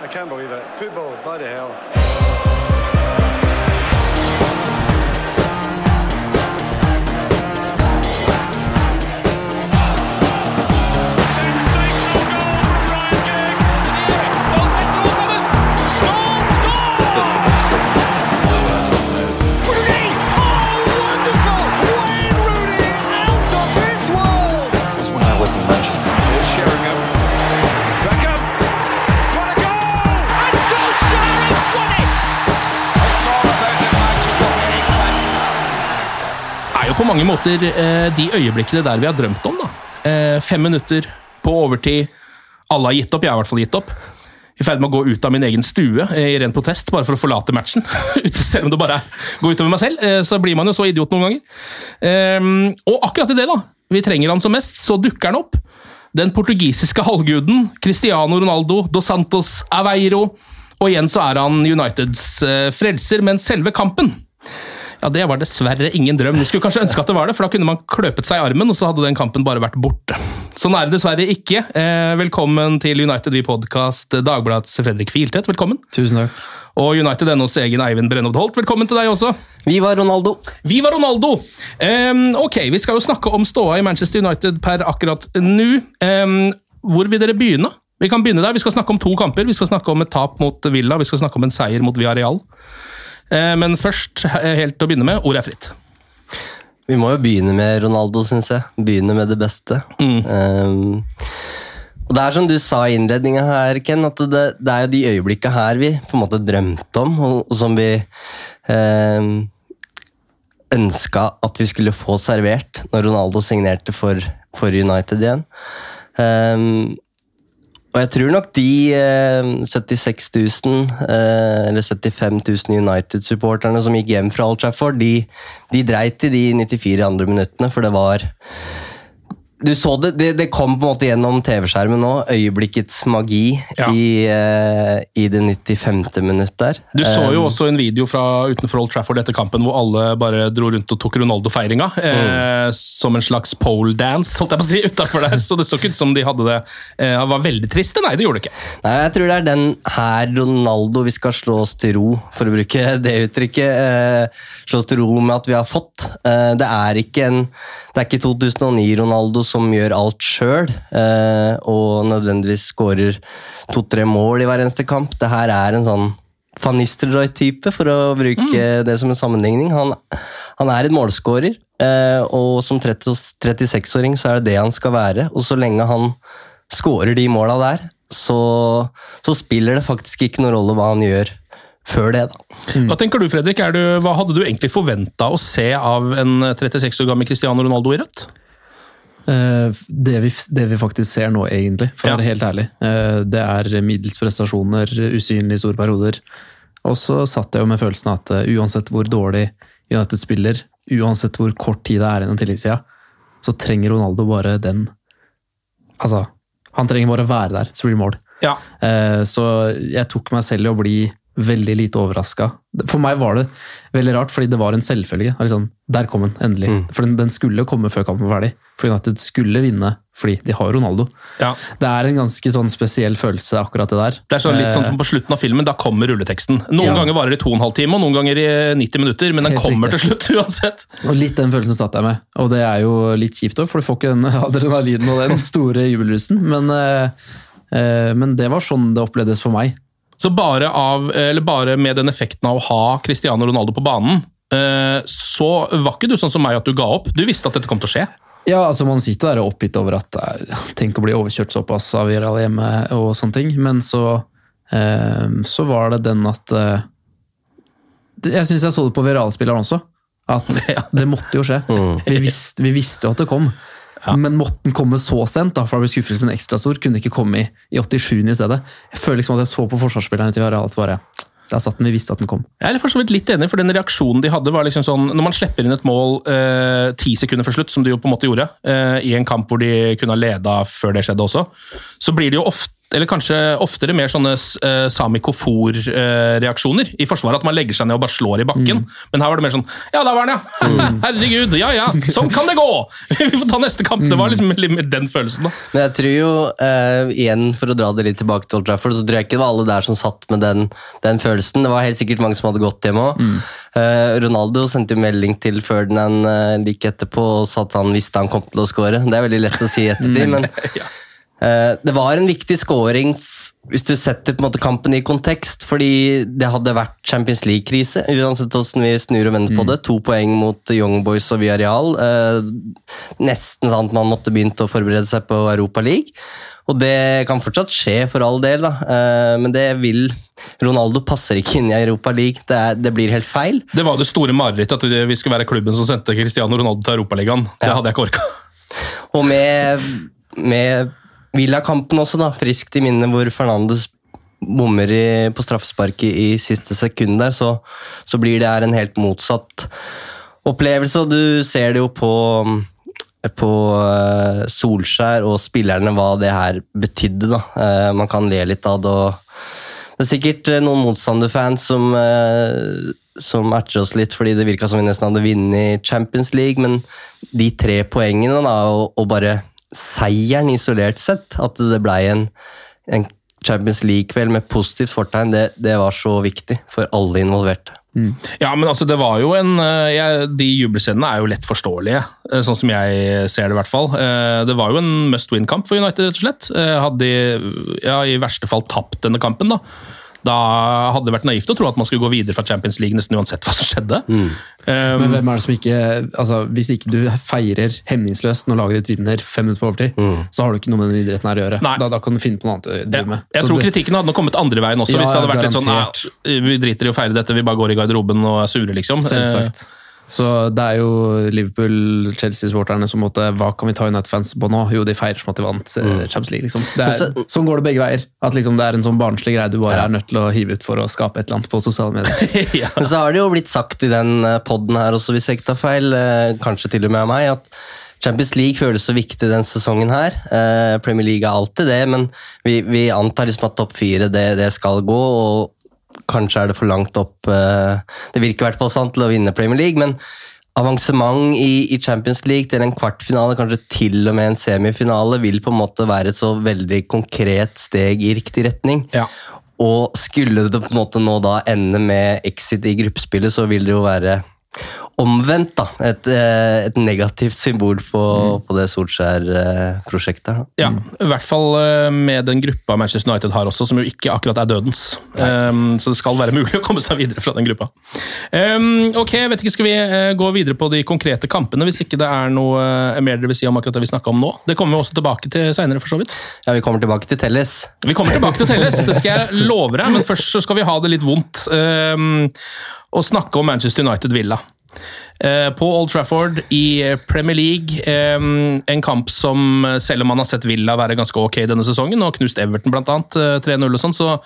I can't believe it. Football, bloody hell. På mange måter de øyeblikkene der vi har drømt om da. 5 minutter på overtid, alle har gitt opp, jeg har I hvert fall gitt opp. I ferd med å gå ut av min egen stue I ren protest, bare for å forlate matchen. Selv om det bare går utover meg selv, så blir man jo så idiot noen ganger. Og akkurat I det da, vi trenger han som mest, så dukker han opp. Den portugisiske halvguden, Cristiano Ronaldo, Dos Santos Aveiro, og igjen så han Uniteds frelser, men selve kampen. Ja, det var dessverre ingen drøm. Du skulle kanskje ønske at det var det, for da kunne man kløpet seg I armen, og så hadde den kampen bare vært borte. Sånn det dessverre ikke. Velkommen til United V-podcast, Dagbladets Fredrik Filtvedt, velkommen. Tusen takk. Og United NOs egen Eivind Brennhovd Holt, velkommen til deg også. Viva Ronaldo! Viva Ronaldo! Ok, vi skal jo snakke om ståa I Manchester United per akkurat nå. Hvor vil dere begynne? Vi kan begynne der. Vi skal snakke om 2 kamper. Vi skal snakke om et tap mot Villa. Vi skal snakke om en seier mot Villarreal. Men først, helt til å begynne med, ordet fritt. Vi må jo begynne med Ronaldo, synes jeg. Begynne med det beste. Og det som du sa I innledningen her, Ken, at det jo de øyeblikkene her vi på en måte drømte om, og som vi ønsket at vi skulle få servert når Ronaldo signerte for United igjen. Og jeg tror nok de 76 000 eller 75 000 United-supporterne som gikk hjem fra Old Trafford, de dreit I de 94 andre minuttene, for det var... Du så det kom på en måte gjennom TV-skjermen nå, øyeblikkets magi I det 95. minutt der. Du så jo også en video fra utenfor Old Trafford etter kampen, hvor alle bare dro rundt og tok Ronaldo-feiringa, som en slags pole dance, holdt jeg på å si, utenfor der, så det så ikke ut som de hadde det. Det var veldig trist, nei, det gjorde det ikke. Nei, jeg tror det den her Ronaldo vi skal slå oss til ro, for å bruke det uttrykket, slå oss til ro med at vi har fått. Det ikke 2009 Ronaldo som gjør alt selv, og nødvendigvis skårer 2-3 mål I hver eneste kamp. Det her en sånn Van Nistelrooy-type, for å bruke det som en sammenligning. Han en målskårer, og som 36-åring så det han skal være, og så lenge han skårer de målene der, så spiller det faktisk ikke noen rolle hva han gjør før det da. Hva tenker du, Fredrik? Hva hadde du egentlig forventet å se av en 36 år gammel Cristiano Ronaldo I rødt? Det vi faktisk ser nå egentlig, for å være helt ærlig. Det middels prestasjoner, usynlige store perioder. Og så satt jeg jo med følelsen at uansett hvor dårlig United spiller, uansett hvor kort tid det igjen en tilleggssida, så trenger Ronaldo bare den. Altså, han trenger bare være der, så blir det mål. Ja. Så jeg tok meg selv I å bli veldig lite overrasket. For meg var det veldig rart, fordi det var en selvfølge. Liksom, der kom den, endelig. For den skulle komme før kampen var ferdig. For United skulle vinne, fordi de har Ronaldo. Ja. Det en ganske sånn spesiell følelse, akkurat det der. Det sånn litt sånn på slutten av filmen, da kommer rulleteksten. Noen ganger varer det 2,5 timer, og noen ganger I 90 minutter, men den kommer riktig. Til slutt uansett. Og litt den følelsen satt jeg med. Og det jo litt kjipt også, for du får ikke den adrenalinen og den store jubelrusen. Men det var sånn det opplevdes for meg. Så bare med den effekten av å ha Cristiano Ronaldo på banen, så var ikke du sånn som meg at du ga opp. Du visste at dette kom til å skje. Ja, altså man sitter der og oppgitt over at tenk å bli overkjørt såpass av Villarreal hjemme og sånne ting, men så var det den at jeg synes jeg så det på Villarreal-spilleren også, at det måtte jo skje. Vi visste jo at det kom. Ja. Men måtte den komme så sent, da, for da ble skuffelsen ekstra stor, kunne ikke komme I 87 I stedet. Jeg føler liksom at jeg så på forsvarsspillerne til Villarreal, der satt den, vi visste at den kom. Jeg for så vidt litt enig, for den reaksjonen de hadde var liksom sånn, når man slipper inn et mål 10 sekunder for slutt, som de jo på en måte gjorde, I en kamp hvor de kunne ha ledet før det skjedde også, så blir det jo ofte eller kanskje oftere mer sånne Sami Kofor-reaksjoner i forsvaret, at man legger seg ned og bare slår i bakken. Men her var det mer sånn, ja, da var den, ja. Herregud, ja, sånn kan det gå! Vi får ta neste kamp. Det var liksom den følelsen da. Men jeg tror jo, igjen for å dra det litt tilbake til Old Trafford, så tror jeg ikke det var alle der som satt med den følelsen. Det var helt sikkert mange som hadde gått hjem også. Ronaldo sendte jo melding til Ferdinand like etterpå og sa at han visste han kom til å score. Det er veldig lett å si ettertid, men det var en viktig scoring hvis du setter på en måte kampen i kontekst, fordi det hadde vært Champions League-krise, uansett hvordan vi snur og vender på det. 2 poeng mot Young Boys og Villarreal. Nesten sånn at man måtte begynt å forberede seg på Europa League. Og det kan fortsatt skje for all del, da. Men det vil Ronaldo passer ikke inn i Europa League. Det blir helt feil. Det var det store mareritt at vi skulle være klubben som sendte Cristiano Ronaldo til Europaligaen. Det hadde jeg ikke orket. Og med Villa-kampen også, da, friskt i minne hvor Fernandes bommer på straffesparket i siste sekund der, så blir det en helt motsatt opplevelse, og du ser det jo på Solskjær og spillerne hva det her betydde da. Man kan le litt av det, og det sikkert noen motstanderfans som erter oss litt, fordi det virket som vi nesten hadde vunnet Champions League, men de 3 poengene da, og bare seieren isolert sett, at det ble en Champions League-kveld med positivt fortegn, det var så viktig for alle involverte. Ja, men altså det var jo de jubelscenene jo lett forståelige, sånn som jeg ser det i hvert fall. Det var jo en must-win-kamp for United, rett og slett. Hadde de i verste fall tapt denne kampen da hadde det vært naivt å tro at man skulle gå videre fra Champions League nesten uansett hva som skjedde. Men hvem det som ikke, altså hvis ikke du feirer hemningsløst når laget ditt vinner 5 minutter på overtid, så har du ikke noe med den idretten her å gjøre. Da kan du finne på noe annet å drive med. Jeg tror kritikken hadde kommet andre veien også, hvis det hadde vært litt sånn, vi driter i å feire dette, vi bare går i garderoben og sure liksom. Selvsagt. Så det jo Liverpool-Chelsea-supporterne som måtte, hva kan vi ta United-fans på nå? Jo, de feirer som at de vant Champions League, liksom. Sånn går det begge veier. At liksom, det en sånn barnslig greie du bare nødt til å hive ut for å skape et eller annet på sosiale medier. Men så har det jo blitt sagt i den podden her også, hvis jeg ikke tar feil, kanskje til og med av meg, at Champions League føles så viktig den sesongen her. Premier League alltid det, men vi antar liksom at topp 4 det skal gå, og kanskje det for langt opp, det virker i hvert fall sant til å vinne Premier League, men avansement i Champions League til en kvartfinale, kanskje til og med en semifinale, vil på en måte være et så veldig konkret steg i riktig retning. Ja. Og skulle det på en måte nå da ende med exit i gruppespillet, så vil det jo være omvendt da, et negativt symbol på det Solskjær-prosjektet. Ja, i hvert fall med den gruppa Manchester United har også, som jo ikke akkurat dødens. Så det skal være mulig å komme seg videre fra den gruppa. Ok, jeg vet ikke, skal vi gå videre på de konkrete kampene, hvis ikke det noe mer dere vil si om akkurat det vi snakket om nå? Det kommer vi også tilbake til senere, for så vidt. Ja, vi kommer tilbake til Telles. Vi kommer tilbake til Telles, det skal jeg love deg, men først så skal vi ha det litt vondt og snakke om Manchester United Villa. På Old Trafford i Premier League, en kamp som, selv om man har sett Villa være ganske ok denne sesongen, og knust Everton blant annet, 3-0 og sånn, så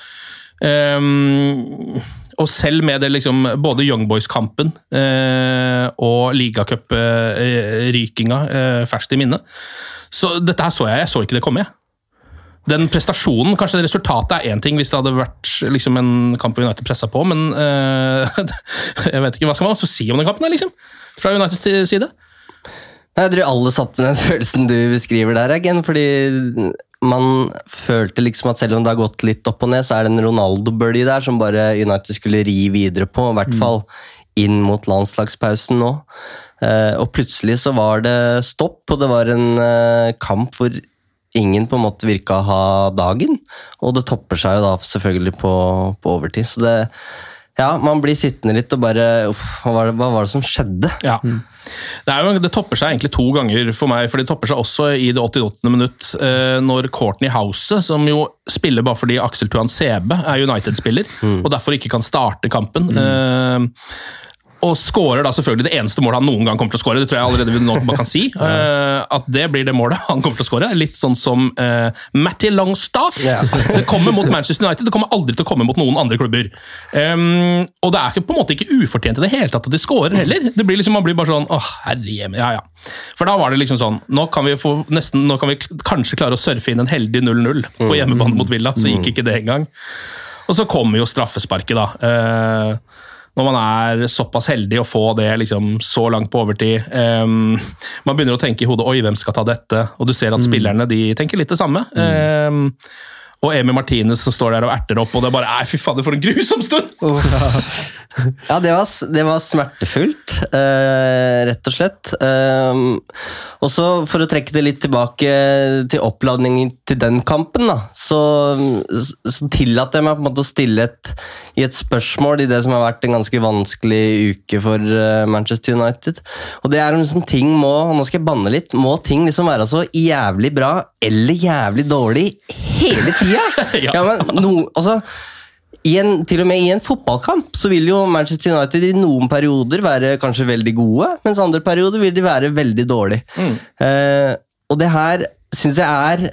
og selv med det liksom, både Young Boys-kampen og Ligacup-rykinga ferskt i minne, så dette her jeg så ikke det komme. Den prestasjonen, kanskje resultatet en ting hvis det hadde vært liksom en kamp United presset på, men jeg vet ikke hva skal man si om den kampen liksom, fra Uniteds side. Jeg tror alle satt med den følelsen du beskriver der, Eggen, fordi man følte liksom at selv om det har gått litt opp og ned, så det en Ronaldo-bølge der som bare United skulle ri videre på, i hvert fall inn mot landslagspausen nå. Og plutselig så var det stopp, og det var en kamp hvor ingen på en måte virket å ha dagen, og det topper seg jo da selvfølgelig på overtid. Så man blir sittende litt og bare, hva var det som skjedde? Ja. Det topper seg egentlig 2 ganger for meg, for det topper seg også i det 88. minutt, når Courtney House, som jo spiller bare fordi Axel Tuan Sebe United-spiller, og derfor ikke kan starte kampen, og scorer da selvfølgelig det eneste målet han noen gang kommer til å score. Det tror jeg allerede vi nå bare kan si. At det blir det målet han kommer til å score. Litt sånn som Matty Longstaff. Det kommer mot Manchester United, det kommer aldri til å komme mot noen andre klubber. Og det er ikke, på en måte ikke ufortjent i det hele tatt at de scorer heller. Det blir liksom, man blir bare sånn, herrejemme, ja. For da var det liksom sånn, nå kan vi kanskje klare å surfe inn en heldig 0-0 på hjemmebane mot Villa, så gikk ikke det engang. Og så kommer jo straffesparket da. Når man er såpass heldig å få det liksom så langt på overtid. Man begynner å tenke i hodet, oi, hvem skal ta dette? Og du ser at spillerne, de tenker litt det samme. Og Emi Martinez som står der og erter opp, og det er bare, fy faen, for en grusom stund! Ja, det var smertefullt, rett og slett. Og så for å trekke det litt tilbake til oppladningen til den kampen, da, så tillater jeg meg på en måte å stille i et spørsmål i det som har vært en ganske vanskelig uke for Manchester United. Og det er om sånn ting og nå skal jeg banne litt, må ting liksom være så jævlig bra eller jævlig dårlig hele tida? Ja, men til og med i en fotballkamp så vil jo Manchester United i noen perioder være kanskje veldig gode, mens andre perioder vil de være veldig dårlige. Og det her synes jeg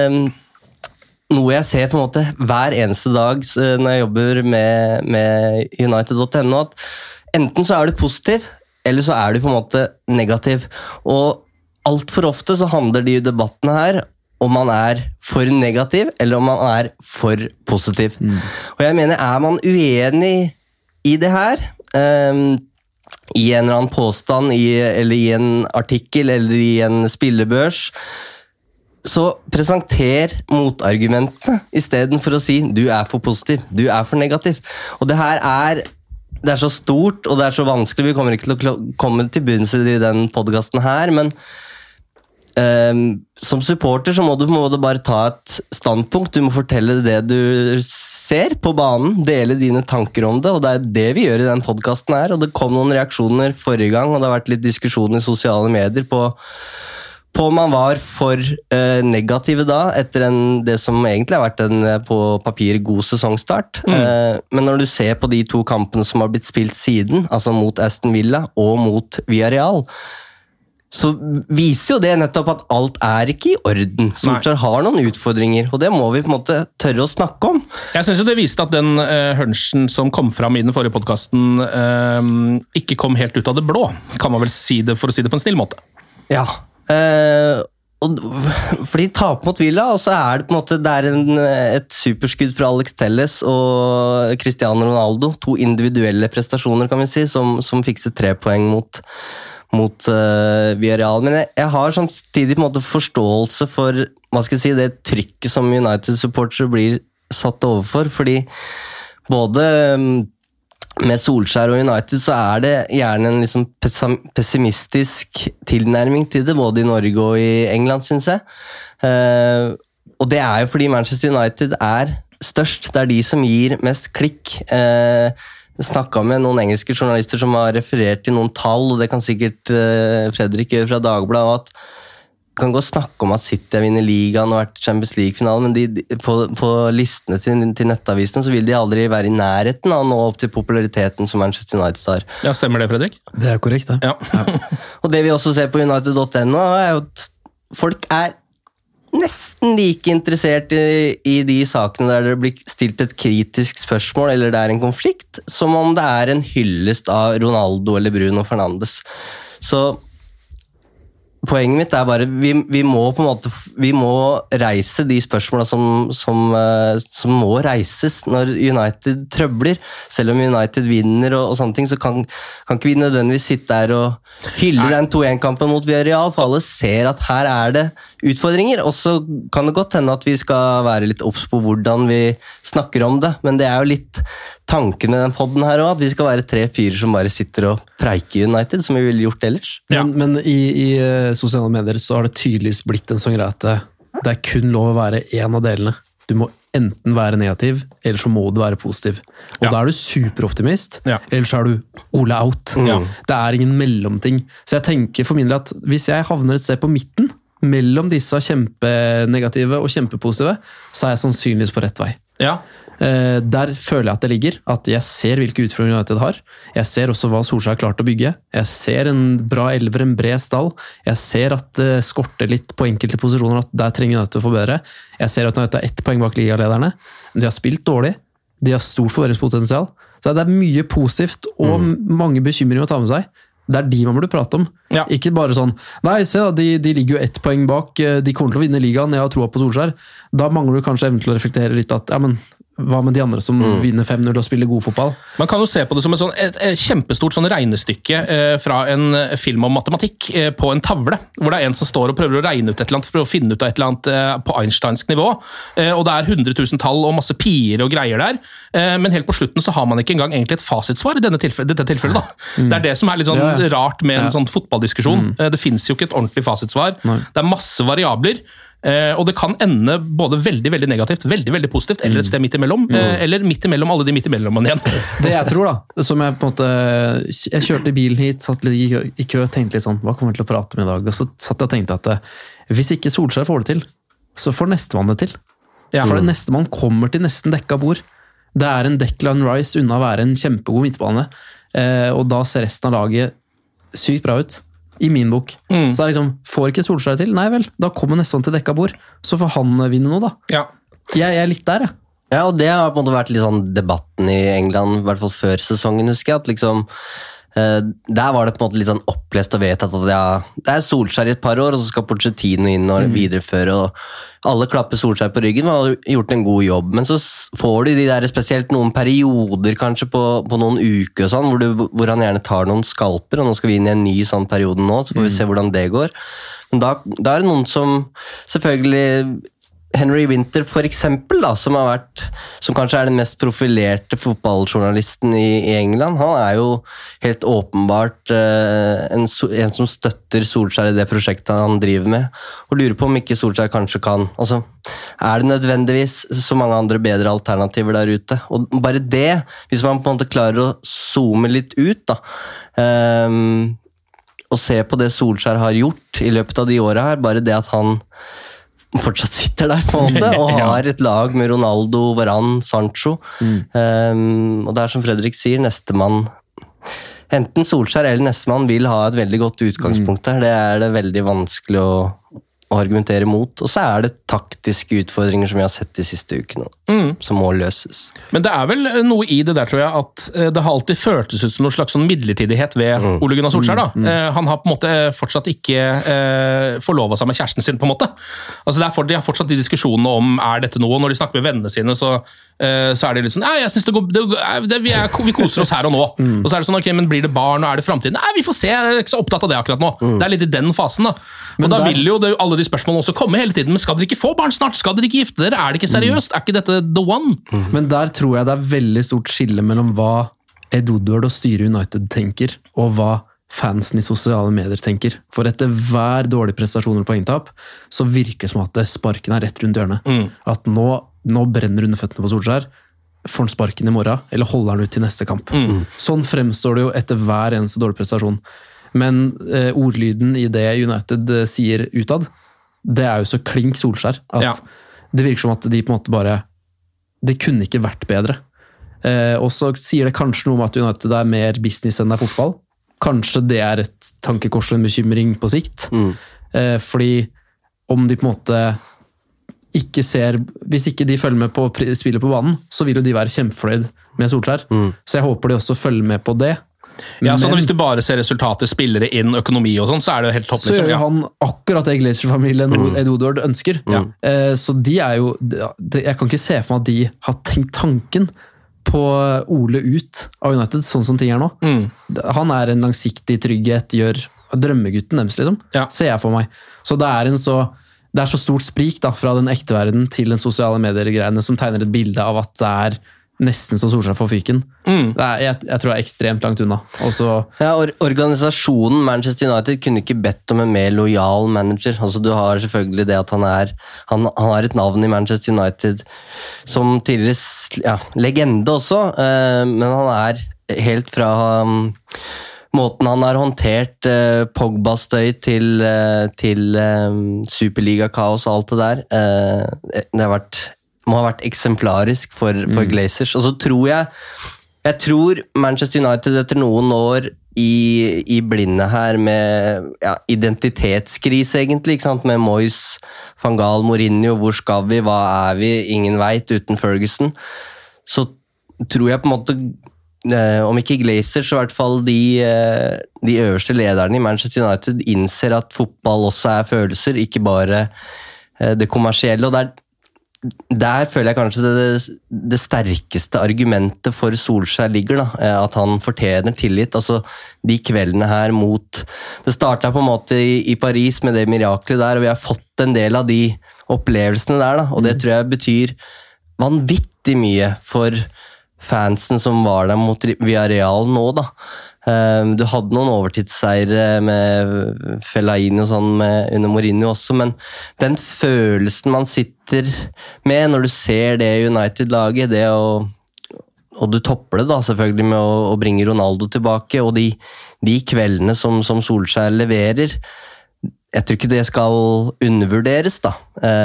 noe jeg ser på en måte hver eneste dag når jeg jobber med United.no, at enten så er du positiv, eller så er du på en måte negativ. Og alt for ofte så handler de debattene her om man er for negativ, eller om man er for positiv. Og jeg mener, er man uenig i det her, i en eller annen påstand, eller i en artikkel, eller i en spillebørs, så presenter motargumentene, i stedet for å si, du er for positiv, du er for negativ. Og det her det er så stort, og det er så vanskelig, vi kommer ikke til å komme til bunns i den podcasten her, men som supporter så må du bare ta et standpunkt, du må fortelle det du ser på banen, dele dine tanker om det, og det er det vi gjør i den podcasten her, og det kom noen reaksjoner forrige gang, og det har vært litt diskusjon i sosiale medier på om man var for negative da, etter det som egentlig har vært en på papir god sesongstart, men når du ser på de to kampene som har blitt spilt siden, altså mot Aston Villa og mot Villarreal, så viser jo det nettopp at alt er ikke i orden. Solskjær har noen utfordringer, og det må vi på en måte tørre å snakke om. Jeg synes jo det viste at den hunchen som kom fram i den forrige podcasten ikke kom helt ut av det blå, kan man vel si det, for å si det på en snill måte. Ja, fordi taper mot Villa, og så er det på en måte et superskudd fra Alex Telles og Cristiano Ronaldo, to individuelle prestasjoner kan vi si, som fikset 3 poeng mot Villarreal, men jeg har samtidig på en måte forståelse for, hva skal jeg si, det trykket som United-supportere blir satt overfor, fordi både med Solskjær og United så er det gjerne en liksom pessimistisk tilnærming til det, både i Norge og i England, synes jeg. Og det er jo fordi Manchester United er størst, det er de som gir mest klikk. Jeg snakket med noen engelske journalister som har referert til noen tall, og det kan sikkert Fredrik gjøre fra Dagbladet, og at kan gå og snakke om at City har vinner ligaen og vært Champions League-finalen, men på listene til nettavisene så vil de aldri være i nærheten av å nå opp til populariteten som Manchester United har. Ja, stemmer det, Fredrik? Det er korrekt, det. Ja. Og det vi også ser på United.no er jo at folk er nesten like interessert i de sakene der det blir stilt et kritisk spørsmål eller det er en konflikt, som om det er en hyllest av Ronaldo eller Bruno Fernandes. Så poenget mitt er bare, vi må på en måte, vi må reise de spørsmålene som må reises når United trøbler. Selv om United vinner og sånne ting, så kan ikke vi nødvendigvis sitte der og hylle den 2-1-kampen mot Villarreal, for alle ser at her er det utfordringer, og så kan det godt hende at vi skal være litt obs på hvordan vi snakker om det, men det er jo litt tanken med den podden her også, at vi skal være 3-4 som bare sitter og preiker United, som vi ville gjort ellers. Ja. Men i sosiale medier så har det tydeligvis blitt en sånn greie at det er kun lov å være en av delene. Du må enten være negativ, eller så må du være positiv. Og da er du superoptimist, eller så er du all out. Det er ingen mellomting. Så jeg tenker for min del at hvis jeg havner et sted på midten, mellom disse kjempenegative og kjempepositive, så er jeg sannsynligvis på rett vei. Ja. Der føler jeg at det ligger, at jeg ser hvilke utfordringer United har. Jeg ser også hva Solskjær har klart å bygge. Jeg ser en bra elver, en bred stall. Jeg ser at det skorter litt på enkelte posisjoner, at der trenger United å få bedre. Jeg ser at United er 1 poeng bak ligalederne. De har spilt dårlig. De har stort forbedringspotensial. Så det er mye positivt og mange bekymringer å ta med seg. Det er de man burde prate om. Ja. Ikke bare sånn, nei, se da, de ligger jo 1 poeng bak, de kommer til å vinne ligaen, jeg har troa på Solskjær. Da mangler du kanskje evnen til å reflektere litt at, ja, men hva med de andre som vinner 5-0 og spiller god fotball? Man kan jo se på det som et kjempestort regnestykke fra en film om matematikk på en tavle, hvor det er en som står og prøver å regne ut et eller annet, prøver å finne ut av et eller annet på Einsteinsk nivå, og det er 100 000 tall og masse pier og greier der, men helt på slutten så har man ikke engang egentlig et fasitsvar i dette tilfellet da. Det er det som er litt sånn rart med en sånn fotballdiskusjon. Det finnes jo ikke et ordentlig fasitsvar. Det er masse variabler, og det kan ende både veldig, veldig negativt, veldig, veldig positivt, eller et sted midt imellom, eller midt imellom alle de midt imellom igjen. Det jeg tror da, som jeg på en måte, jeg kjørte bilen hit, satt litt i kø, tenkte litt sånn, hva kommer jeg til å prate om i dag? Og så satt jeg og tenkte at hvis ikke Solskjær får det til, så får nestemann det til. For nestemann kommer til nesten dekka bord. Det er en Declan Rice unna å være en kjempegod midtbane, og da ser resten av laget sykt bra ut. I min bok. Så er liksom, får ikke Solskjær til? Nei vel, da kommer nesten til dekka bord. Så får han vinne noe da. Ja. Jeg er litt der, jeg. Ja, og det har på en måte vært litt sånn debatten i England, i hvert fall før sesongen, husker jeg, at liksom, der var det på en måte litt sånn opplest og vedtatt at ja, det er Solskjær i et par år, og så skal Pochettino inn og videreføre, og alle klapper Solskjær på ryggen, og har gjort en god jobb, men så får de der spesielt noen perioder kanskje på noen uker og sånn, hvor han gjerne tar noen skalper, og nå skal vi inn i en ny sånn periode nå, så får vi se hvordan det går. Men da er det noen som selvfølgelig Henry Winter for eksempel da, som kanskje er den mest profilerte fotballjournalisten i England, han er jo helt åpenbart en som støtter Solskjær i det prosjektet han driver med, og lurer på om ikke Solskjær kanskje kan, altså, er det nødvendigvis så mange andre bedre alternativer der ute, og bare det, hvis man på en måte klarer å zoome litt ut da, og se på det Solskjær har gjort i løpet av de årene her, bare det at han fortsatt sitter der på en måte, og har et lag med Ronaldo, Varane, Sancho. Og det er som Fredrik sier, nestemann, enten Solskjær eller nestemann vil ha et veldig godt utgangspunkt der. Det er det veldig vanskelig å argumentere mot, og så er det taktiske utfordringer som vi har sett de siste ukene, som må løses. Men det er vel noe i det der, tror jeg, at det har alltid føltes ut som noen slags sånn midlertidighet ved Ole Gunnar Solskjær da. Han har på en måte fortsatt ikke forlovet seg med kjæresten sin på en måte. Altså de har fortsatt de diskusjonene om er dette noe, når de snakker med vennene sine, så er det litt sånn, jeg synes vi koser oss her og nå. Og så er det sånn, ok, men blir det barn, og er det fremtiden? Nei, vi får se, jeg er ikke så opptatt av det akkurat nå. Det er litt i den fasen da. Og da vil jo alle de spørsmålene også komme hele tiden, men skal dere ikke få barn snart? Skal dere ikke gifte dere? Er det ikke seriøst? Er ikke dette the one? Men der tror jeg det er veldig stort skille mellom hva Ed Woodward og styret United tenker, og hva fansen i sosiale medier tenker. For etter hver dårlig prestasjon eller poengtap, så virker det som at sparken er rett rundt hjørnet. At nå brenner under føttene på Solskjær, får han sparken i morgen, eller holder han ut til neste kamp. Sånn fremstår det jo etter hver eneste dårlig prestasjon. Men ordlyden i det United sier utad, det er jo så klink Solskjær, at det virker som at de på en måte bare, det kunne ikke vært bedre. Og så sier det kanskje noe om at United er mer business enn det er fotball. Kanskje det er et tankekors og en bekymring på sikt. Fordi om de på en måte ikke ser, hvis ikke de følger med på spillet på banen, så vil jo de være kjempefornøyd med Solskjær. Så jeg håper de også følger med på det. Ja, sånn hvis du bare ser resultater, spillere inn, økonomi og sånn, så er det jo helt topp. Så gjør han akkurat det Glazer-familien Ed Woodward ønsker. Så de er jo, jeg kan ikke se for meg at de har tenkt tanken på Ole ut av United, sånn som ting er nå. Han er en langsiktig trygghet, gjør drømmegutten deres, liksom. Ser jeg for meg. Så det er så stort sprik da, fra den ekte verden til den sosiale medier-greiene, som tegner et bilde av at det er nesten så Solskjær får fyken. Jeg tror det er ekstremt langt unna. Organisasjonen Manchester United kunne ikke bedt om en mer lojal manager. Altså, du har selvfølgelig det at han har et navn i Manchester United som tidligere legende også, men han er helt fra måten han har håndtert Pogba-støy til Superliga-kaos og alt det der. Det har vært må ha vært eksemplarisk for Glazers. Og så tror jeg tror Manchester United etter noen år i blinde her med identitetskrise egentlig, ikke sant? Med Moyes, Van Gaal, Mourinho, hvor skal vi, hva vi, ingen vet uten Ferguson, så tror jeg på en måte, om ikke Glazers, så i hvert fall de øverste lederne i Manchester United innser at fotball også følelser, ikke bare det kommersielle, og der føler jeg kanskje det sterkeste argumentet for Solskjær ligger, da, at han fortjener tillit. Altså, de kveldene her det startet på en måte i Paris med det miraklet der, og vi har fått en del av de opplevelsene der, da, og det tror jeg betyr vanvittig mye for fansen som var der mot Villarreal nå, da. Du hadde noen overtidsseiere med Fellaini og sånn under Mourinho også, men den følelsen man sitter med når du ser det United-laget, og du topper det da selvfølgelig med å bringe Ronaldo tilbake, og de kveldene som Solskjær leverer, jeg tror ikke det skal undervurderes da.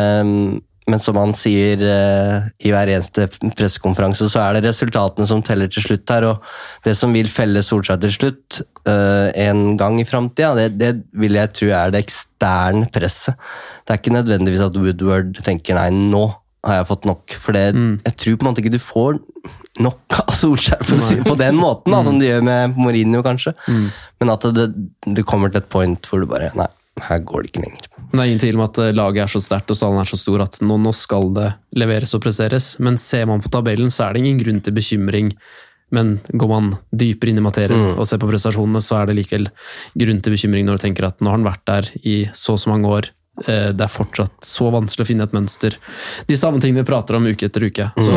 Men som han sier i hver eneste pressekonferanse, så det resultatene som teller til slutt her, og det som vil felle Solskjær til slutt en gang i fremtiden, det vil jeg tro det eksterne presset. Det ikke nødvendigvis at Woodward tenker, nei, nå har jeg fått nok, for jeg tror på en måte ikke du får nok av Solskjær for å si på den måten, da, som du gjør med Mourinho kanskje, men at det kommer til et point hvor du bare, nei, her går det ikke lenger. Det ingen tvil om at laget så sterkt og stallen så stor at nå skal det leveres og presseres, men ser man på tabellen så det ingen grunn til bekymring, men går man dypere inn i materien og ser på prestasjonene, så det likevel grunn til bekymring når du tenker at nå har han vært der i så mange år, det fortsatt så vanskelig å finne et mønster. De samme tingene vi prater om uke etter uke. Så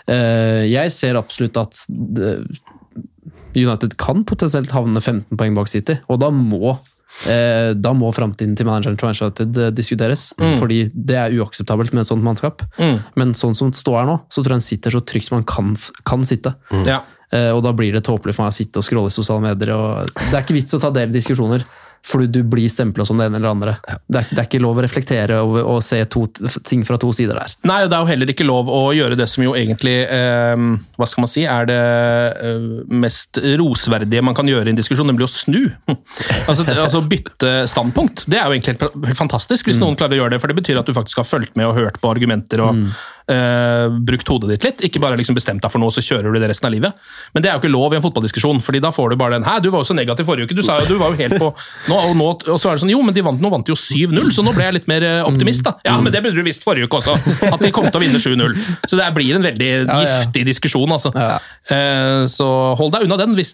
jeg ser absolutt at United kan potensielt havne 15 poeng bak City, og da må fremtiden til manageren til Manchester United diskuteres, fordi det uakseptabelt med et sånt mannskap. Men sånn som det står her nå, så tror jeg han sitter så trygt som han kan sitte. Ja. Og da blir det tåpelig for meg å sitte og scrolle i sosiale medier, og det ikke vits å ta del i diskusjoner, fordi du blir stemplet som det ene eller andre. Det ikke lov å reflektere og se ting fra to sider der. Nei, det jo heller ikke lov å gjøre det som jo egentlig, hva skal man si, det mest rosverdige man kan gjøre i en diskusjon, nemlig å snu. altså bytte standpunkt. Det jo egentlig helt fantastisk hvis noen klarer å gjøre det, for det betyr at du faktisk har fulgt med og hørt på argumenter og brukt hodet ditt litt, ikke bare liksom bestemt deg for noe, så kjører du det resten av livet. Men det jo ikke lov i en fotballdiskusjon, fordi da får du bare den, du var jo så negativ forrige uke, du sa jo, du var jo helt på og så det sånn, jo, men nå vant jo 7-0, så nå ble jeg litt mer optimist da. Ja, men det burde du visst forrige uke også, at de kom til å vinne 7-0. Så det blir en veldig giftig diskusjon, altså. Så hold deg unna den hvis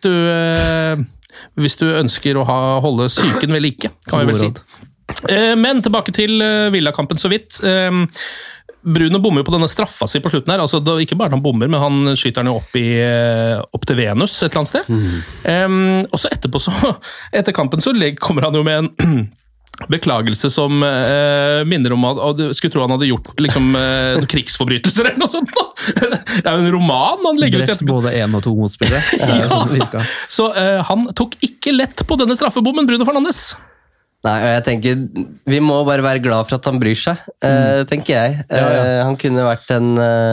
du ønsker å holde psyken ved like, kan vi vel si. Men tilbake til Villa-kampen så vidt. Bruno bommer jo på denne straffa si på slutten her, altså ikke bare han bommer, men han skyter den jo opp til Venus et eller annet sted. Og så etter kampen så kommer han jo med en beklagelse som minner om at skulle tro han hadde gjort liksom, noen krigsforbrytelser eller noe sånt. Det jo en roman han legger ut etterpå. Både 1 og 2 motspillere. Ja. Så han tok ikke lett på denne straffebommen, Bruno Fernandes. Nei, og jeg tenker, vi må bare være glad for at han bryr seg, tenker jeg. Han kunne vært en,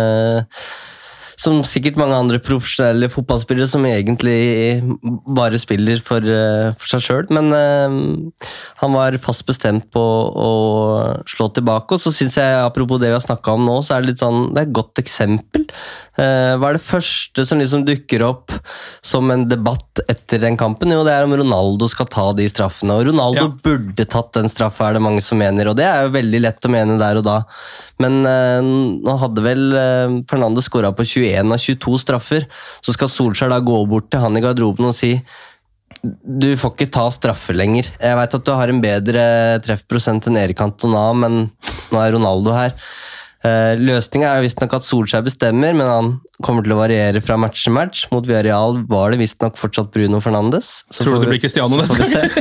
som sikkert mange andre profesjonelle fotballspillere, som egentlig bare spiller for seg selv, men han var fast bestemt på å slå tilbake, og så synes jeg, apropos det vi har snakket om nå, så det litt sånn, det et godt eksempel. Hva det første som liksom dukker opp som en debatt etter den kampen? Jo, det om Ronaldo skal ta de straffene, og Ronaldo burde tatt den straffa, det mange som mener, og det jo veldig lett å mene der og da. Men nå hadde vel Fernandes skåret på 21 av 22 straffer, så skal Solskjær da gå bort til han i garderoben og si du får ikke ta straffe lenger. Jeg vet at du har en bedre treffprosent enn Erik Cantona, men nå Ronaldo her. Løsningen jo visst nok at Solskjær bestemmer, men han kommer til å variere fra match til match. Mot Villarreal var det visst nok fortsatt Bruno Fernandes. Tror du det blir Cristiano neste gang?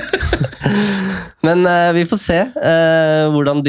Men vi får se hvordan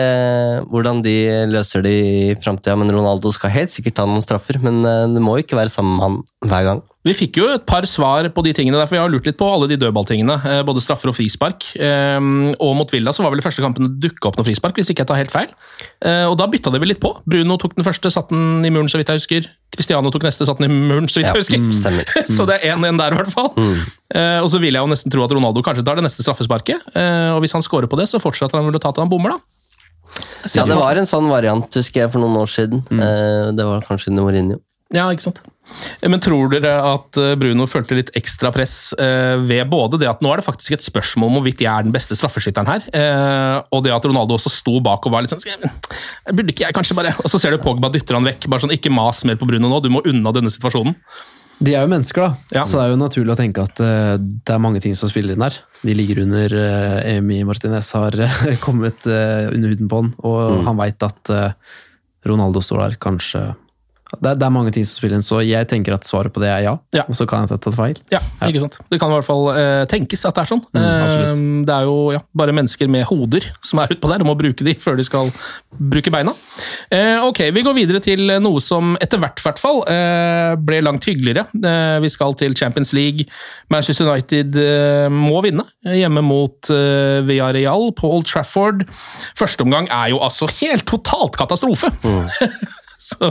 de løser det i fremtiden. Men Ronaldo skal helt sikkert ta noen straffer, men det må ikke være sammen med han hver gang. Vi fikk jo et par svar på de tingene, derfor jeg har lurt litt på alle de dødballtingene, både straffer og frispark. Og mot Villa så var vel det første kampen det dukket opp noen frispark, hvis ikke jeg tar helt feil. Og da bytta det vel litt på. Bruno tok den første, satt den i muren så vidt jeg husker. Cristiano tok neste, satt den i muren så vidt jeg husker. Stemmer. Så det er 1-1 der i hvert fall. Og så vil jeg jo nesten tro at Ronaldo kanskje tar det neste straffesparket. Og hvis han scorer på det, så fortsetter han vel å ta til han bommer da. Ja, det var en sånn variant, husker jeg, for noen år siden. Det var kanskje Mourinho. Ja, ikke sant. Men tror dere at Bruno følte litt ekstra press ved både det at nå er det faktisk et spørsmål om hvorvidt jeg er den beste straffeskytteren her, og det at Ronaldo også sto bak og var litt sånn, burde ikke jeg kanskje bare, og så ser du Pogba dytter han vekk, bare sånn, ikke mas mer på Bruno nå, du må unna denne situasjonen. De er jo mennesker da, Ja. så det er jo naturlig å tenke at det er mange ting som spiller inn der. De ligger under, Emi Martinez har kommet under huden på han, og han vet at Ronaldo står der kanskje. Det er mange ting som spiller inn, så jeg tenker at svaret på det er ja, Ja. og så kan jeg ta feil. Ja, ikke sant. Det kan i hvert fall tenkes at det er sånn. absolutt. Det er jo bare mennesker med hoder som er ute på der, og må bruke de før de skal bruke beina. Ok, vi går videre til noe som etter hvert ble langt hyggeligere. Vi skal til Champions League. Manchester United må vinne hjemme mot Villarreal på Old Trafford. Første omgang er jo altså helt totalt katastrofe. Så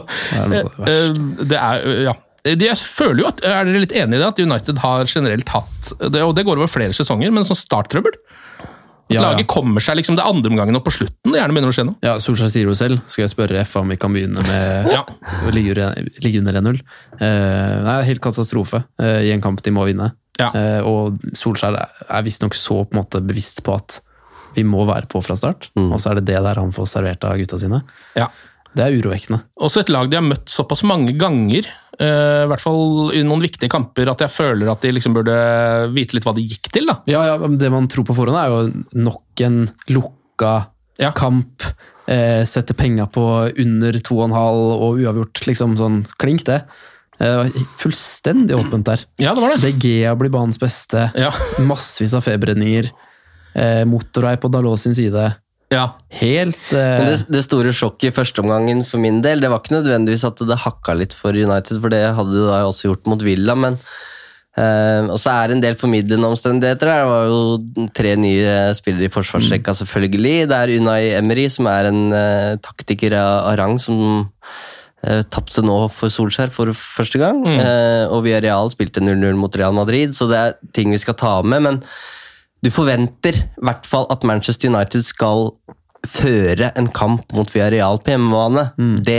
det er, ja. Jeg føler jo at, er dere litt enige i det, at United har generelt hatt, og det går over flere sesonger, men sånn starttrøbbel. At laget kommer seg liksom det andre omgangen og på slutten, det gjerne begynner å skje noe. Ja, Solskjær sier jo selv, skal jeg spørre FA om vi kan begynne med å ligge under 1-0. Nei, helt katastrofe i en kamp de må vinne. Ja. Og Solskjær er visst nok så på en måte bevisst på at vi må være på fra start, og så er det der han får servert av gutta sine. Ja. Det er urovekkende. Også et lag de har møtt såpass mange ganger, i hvert fall i noen viktige kamper, at jeg føler at de liksom burde vite litt hva de gikk til. Da. Ja, men det man tror på forhånd er jo nok en lukka kamp, sette penger på under 2,5 og uavgjort, liksom sånn klink det. Fullstendig åpent der. Ja, det var det. De Gea blir banens beste, massevis av feberredninger, motorvei på Dalot sin side. Ja. Helt Men det store sjokket i første omgangen for min del, det var ikke nødvendigvis at det hakka litt for United, for det hadde du da også gjort mot Villa, men og så er det en del formidlende omstendigheter. Det var jo 3 nye spillere i forsvarsrekka selvfølgelig. Det er Unai Emery som er en taktiker av rang som tapte nå for Solskjær for første gang, og Villarreal spilte 0-0 mot Real Madrid, så det er ting vi skal ta med, men du forventer i hvert fall at Manchester United skal føre en kamp mot Villarreal på hjemmebane. Det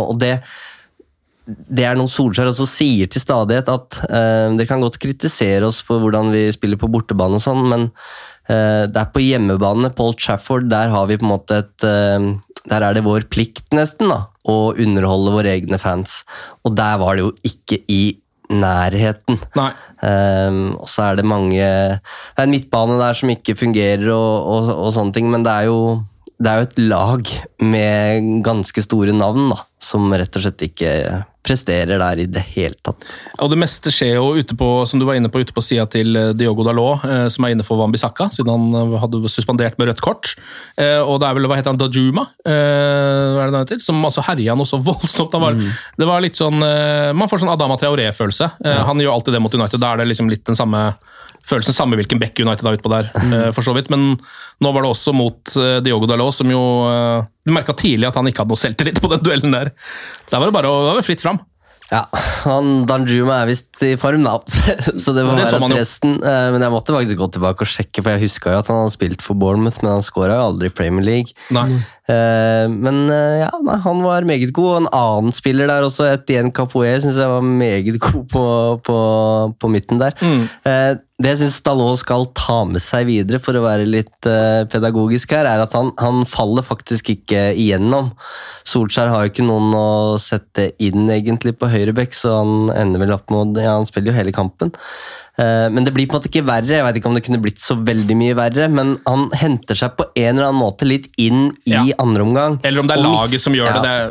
er noe Solskjær også sier til stadighet, at dere kan godt kritisere oss for hvordan vi spiller på bortebane og sånn, men det er på hjemmebane, på Old Trafford, der har vi på en måte der er det vår plikt nesten da, å underholde våre egne fans. Og der var det jo ikke i nærheten. Nei. Og så er det en midtbane der som ikke fungerer og sånne ting, men det er jo et lag med ganske store navn da, som rett og slett ikke presterer der i det hele tatt. Og det meste skjer jo ute på, som du var inne på, ute på siden til Diogo Dalot, som er inne for Wan-Bissaka, siden han hadde suspendert med rødt kort. Og det er vel, hva heter han, Dajuma, er det heter, som altså herja noe så voldsomt. Det var litt sånn, man får sånn Adama Traoré-følelse. Han gjør alltid det mot United, da er det liksom litt den samme følelsen, samme hvilken bekk United har ut på der, for så vidt, men nå var det også mot Diogo Dalot, som jo, du merket tidlig at han ikke hadde noe selvtillit på den duellen der. Der var det bare fritt fram. Ja, Danjuma er vist i form da, så det var resten, men jeg måtte faktisk gå tilbake og sjekke, for jeg husker jo at han hadde spilt for Bournemouth, men han scoret jo aldri i Premier League. Nei. Men han var meget god, og en annen spiller der også, Etienne Capoe, synes jeg var meget god på midten der. Det jeg synes Dalot skal ta med seg videre for å være litt pedagogisk her, er at han faller faktisk ikke igjennom. Solskjær har jo ikke noen å sette inn egentlig på høyrebekk, så han ender vel opp med, han spiller jo hele kampen. Men det blir på en måte ikke verre, jeg vet ikke om det kunne blitt så veldig mye verre, men han henter seg på en eller annen måte litt inn i andre omgang. Eller om det er laget som gjør det,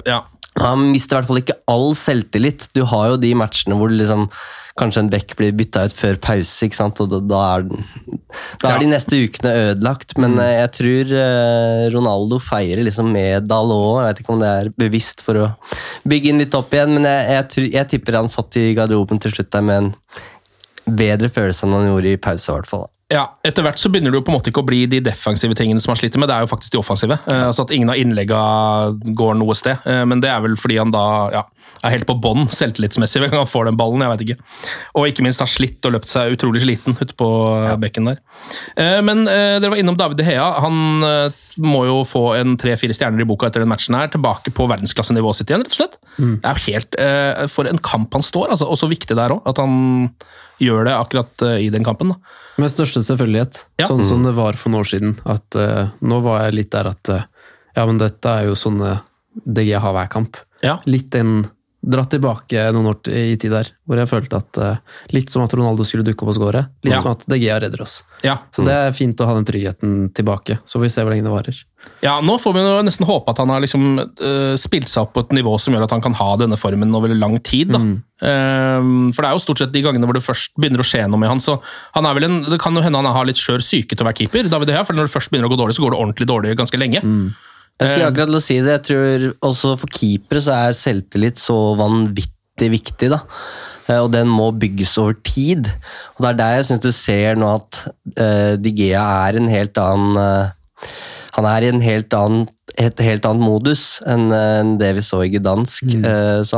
Han mister i hvert fall ikke all selvtillit. Du har jo de matchene hvor liksom, kanskje en bekk blir byttet ut før pause, ikke sant? Og da er de neste ukene ødelagt. Men jeg tror Ronaldo feirer liksom med Dalot. Jeg vet ikke om det er bevisst for å bygge inn litt opp igjen, men jeg tipper han satt i garderoben til slutt der med en bedre følelse enn han gjorde i pause i hvert fall. Ja, etter hvert så begynner det jo på en måte ikke å bli de defensive tingene som han sliter med, det er jo faktisk de offensive. Altså at ingen av innleggene går noe sted, men det er vel fordi han da er helt på bånd selvtillitsmessig ved gang han får den ballen, jeg vet ikke. Og ikke minst har slitt og løpt seg utrolig sliten ute på bekken der. Men dere var innom David De Gea, han må jo få en 3-4 stjerner i boka etter den matchen her, tilbake på verdensklassenivå sitt igjen, rett og slett. Det er jo helt, for en kamp han står, altså, og så viktig det er også, at han gjør det akkurat i den kampen da. Med største selvfølgelighet, sånn som det var for noen år siden, at nå var jeg litt der at, ja, men dette er jo sånne De Gea har hver kamp. Litt dratt tilbake noen år i tid der, hvor jeg følte at litt som at Ronaldo skulle dukke opp og skåre, litt som at De Gea redder oss. Så det er fint å ha den tryggheten tilbake, så får vi se hvor lenge det varer. Ja, nå får vi nesten håpe at han har liksom, spilt seg opp på et nivå som gjør at han kan ha denne formen over lang tid. Da. For det er jo stort sett de gangene hvor det først begynner å skje noe med han, så han er vel det kan jo hende han har litt skjør syke til å være keeper, David De Gea, for når det først begynner å gå dårlig, så går det ordentlig dårlig ganske lenge. Jeg skal akkurat til å si det, jeg tror også for keepere så er selvtillit så vanvittig viktig da. Og den må bygges over tid. Og det er der jeg synes du ser nå at De Gea er en helt annen han er i et helt annet modus enn det vi så i Gdansk. Så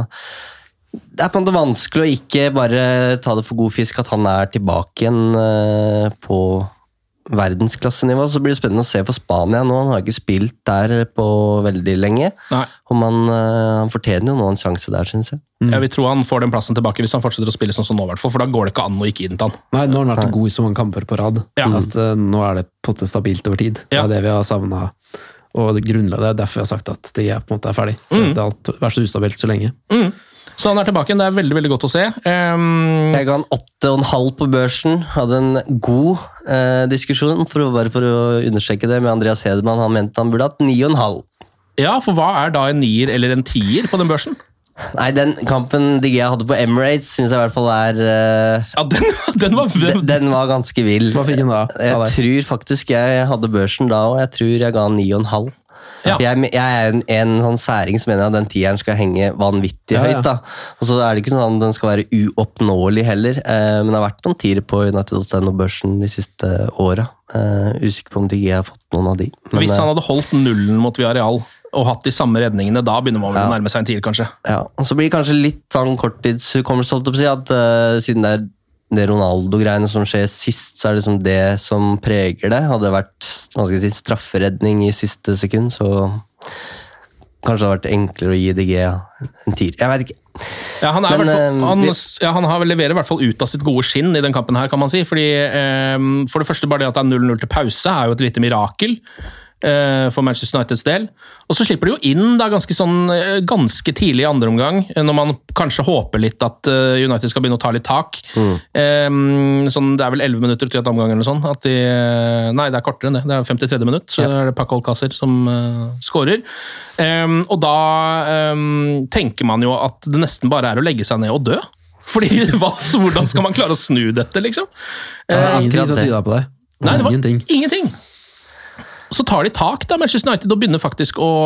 det er på en måte vanskelig å ikke bare ta det for god fisk at han er tilbake igjen på verdensklassenivå. Så blir det spennende å se for Spania nå. Han har ikke spilt der på veldig lenge. Og han fortjener jo nå en sjanse der, synes jeg. Jeg vil tro han får den plassen tilbake hvis han fortsetter å spille sånn som nå, for da går det ikke an å ikke inn til han. Nei, nå har han vært god i så mange kamper på rad. At nå er det på en måte stabilt over tid. Det er det vi har savnet. Og det grunnlaget er derfor vi har sagt at det på en måte er ferdig. For det har alt vært så ustabilt så lenge. Så han er tilbake igjen, det er veldig, veldig godt å se. Jeg ga han 8,5 på børsen, hadde en god diskusjon, bare for å understreke det med Andreas Hedemann, han mente han burde hatt 9,5. Ja, for hva er da en 9er eller en 10er på den børsen? Nei, den kampen De Gea hadde på Emirates, synes jeg i hvert fall er... den var ganske vill. Hva fikk han da? Jeg tror faktisk jeg hadde børsen da, og jeg tror jeg ga 9,5. Jeg er en sånn særing som mener at den 10'eren skal henge vanvittig høyt da. Og så er det ikke sånn at den skal være uoppnåelig heller, men det har vært noen 10'er på United.no-børsen de siste årene. Usikker på om De Gea har fått noen av de. Men hvis han hadde holdt nullen mot Villarreal og hatt de samme redningene, da begynner man vel å nærme seg en 10'er kanskje. Ja, og så blir det kanskje litt sånn korttidshukommelse, holdt jeg på å si, at siden det er det Ronaldo-greiene som skjer sist, så er det liksom det som preger det. Hadde det vært strafferedning i siste sekund, så kanskje det hadde vært enklere å gi De Gea en 10'er. Jeg vet ikke. Ja, han leverer i hvert fall ut av sitt gode skinn i den kampen her, kan man si. Fordi, for det første, bare det at det er 0-0 til pause, er jo et lite mirakel for Manchester Uniteds del. Og så slipper de jo inn da ganske tidlig i andre omgang, når man kanskje håper litt at United skal begynne å ta litt tak. Sånn, det er vel 11 minutter til et omgang eller noe sånt. Nei, det er kortere enn det. Det er 53. minutt, så er det Paco Alcácer som skårer. Og da tenker man jo at det nesten bare er å legge seg ned og dø. Fordi hvordan skal man klare å snu dette, liksom? Ingenting som tyder på det. Nei, det var ingenting. Så tar de tak da, Manchester United, og begynner faktisk å...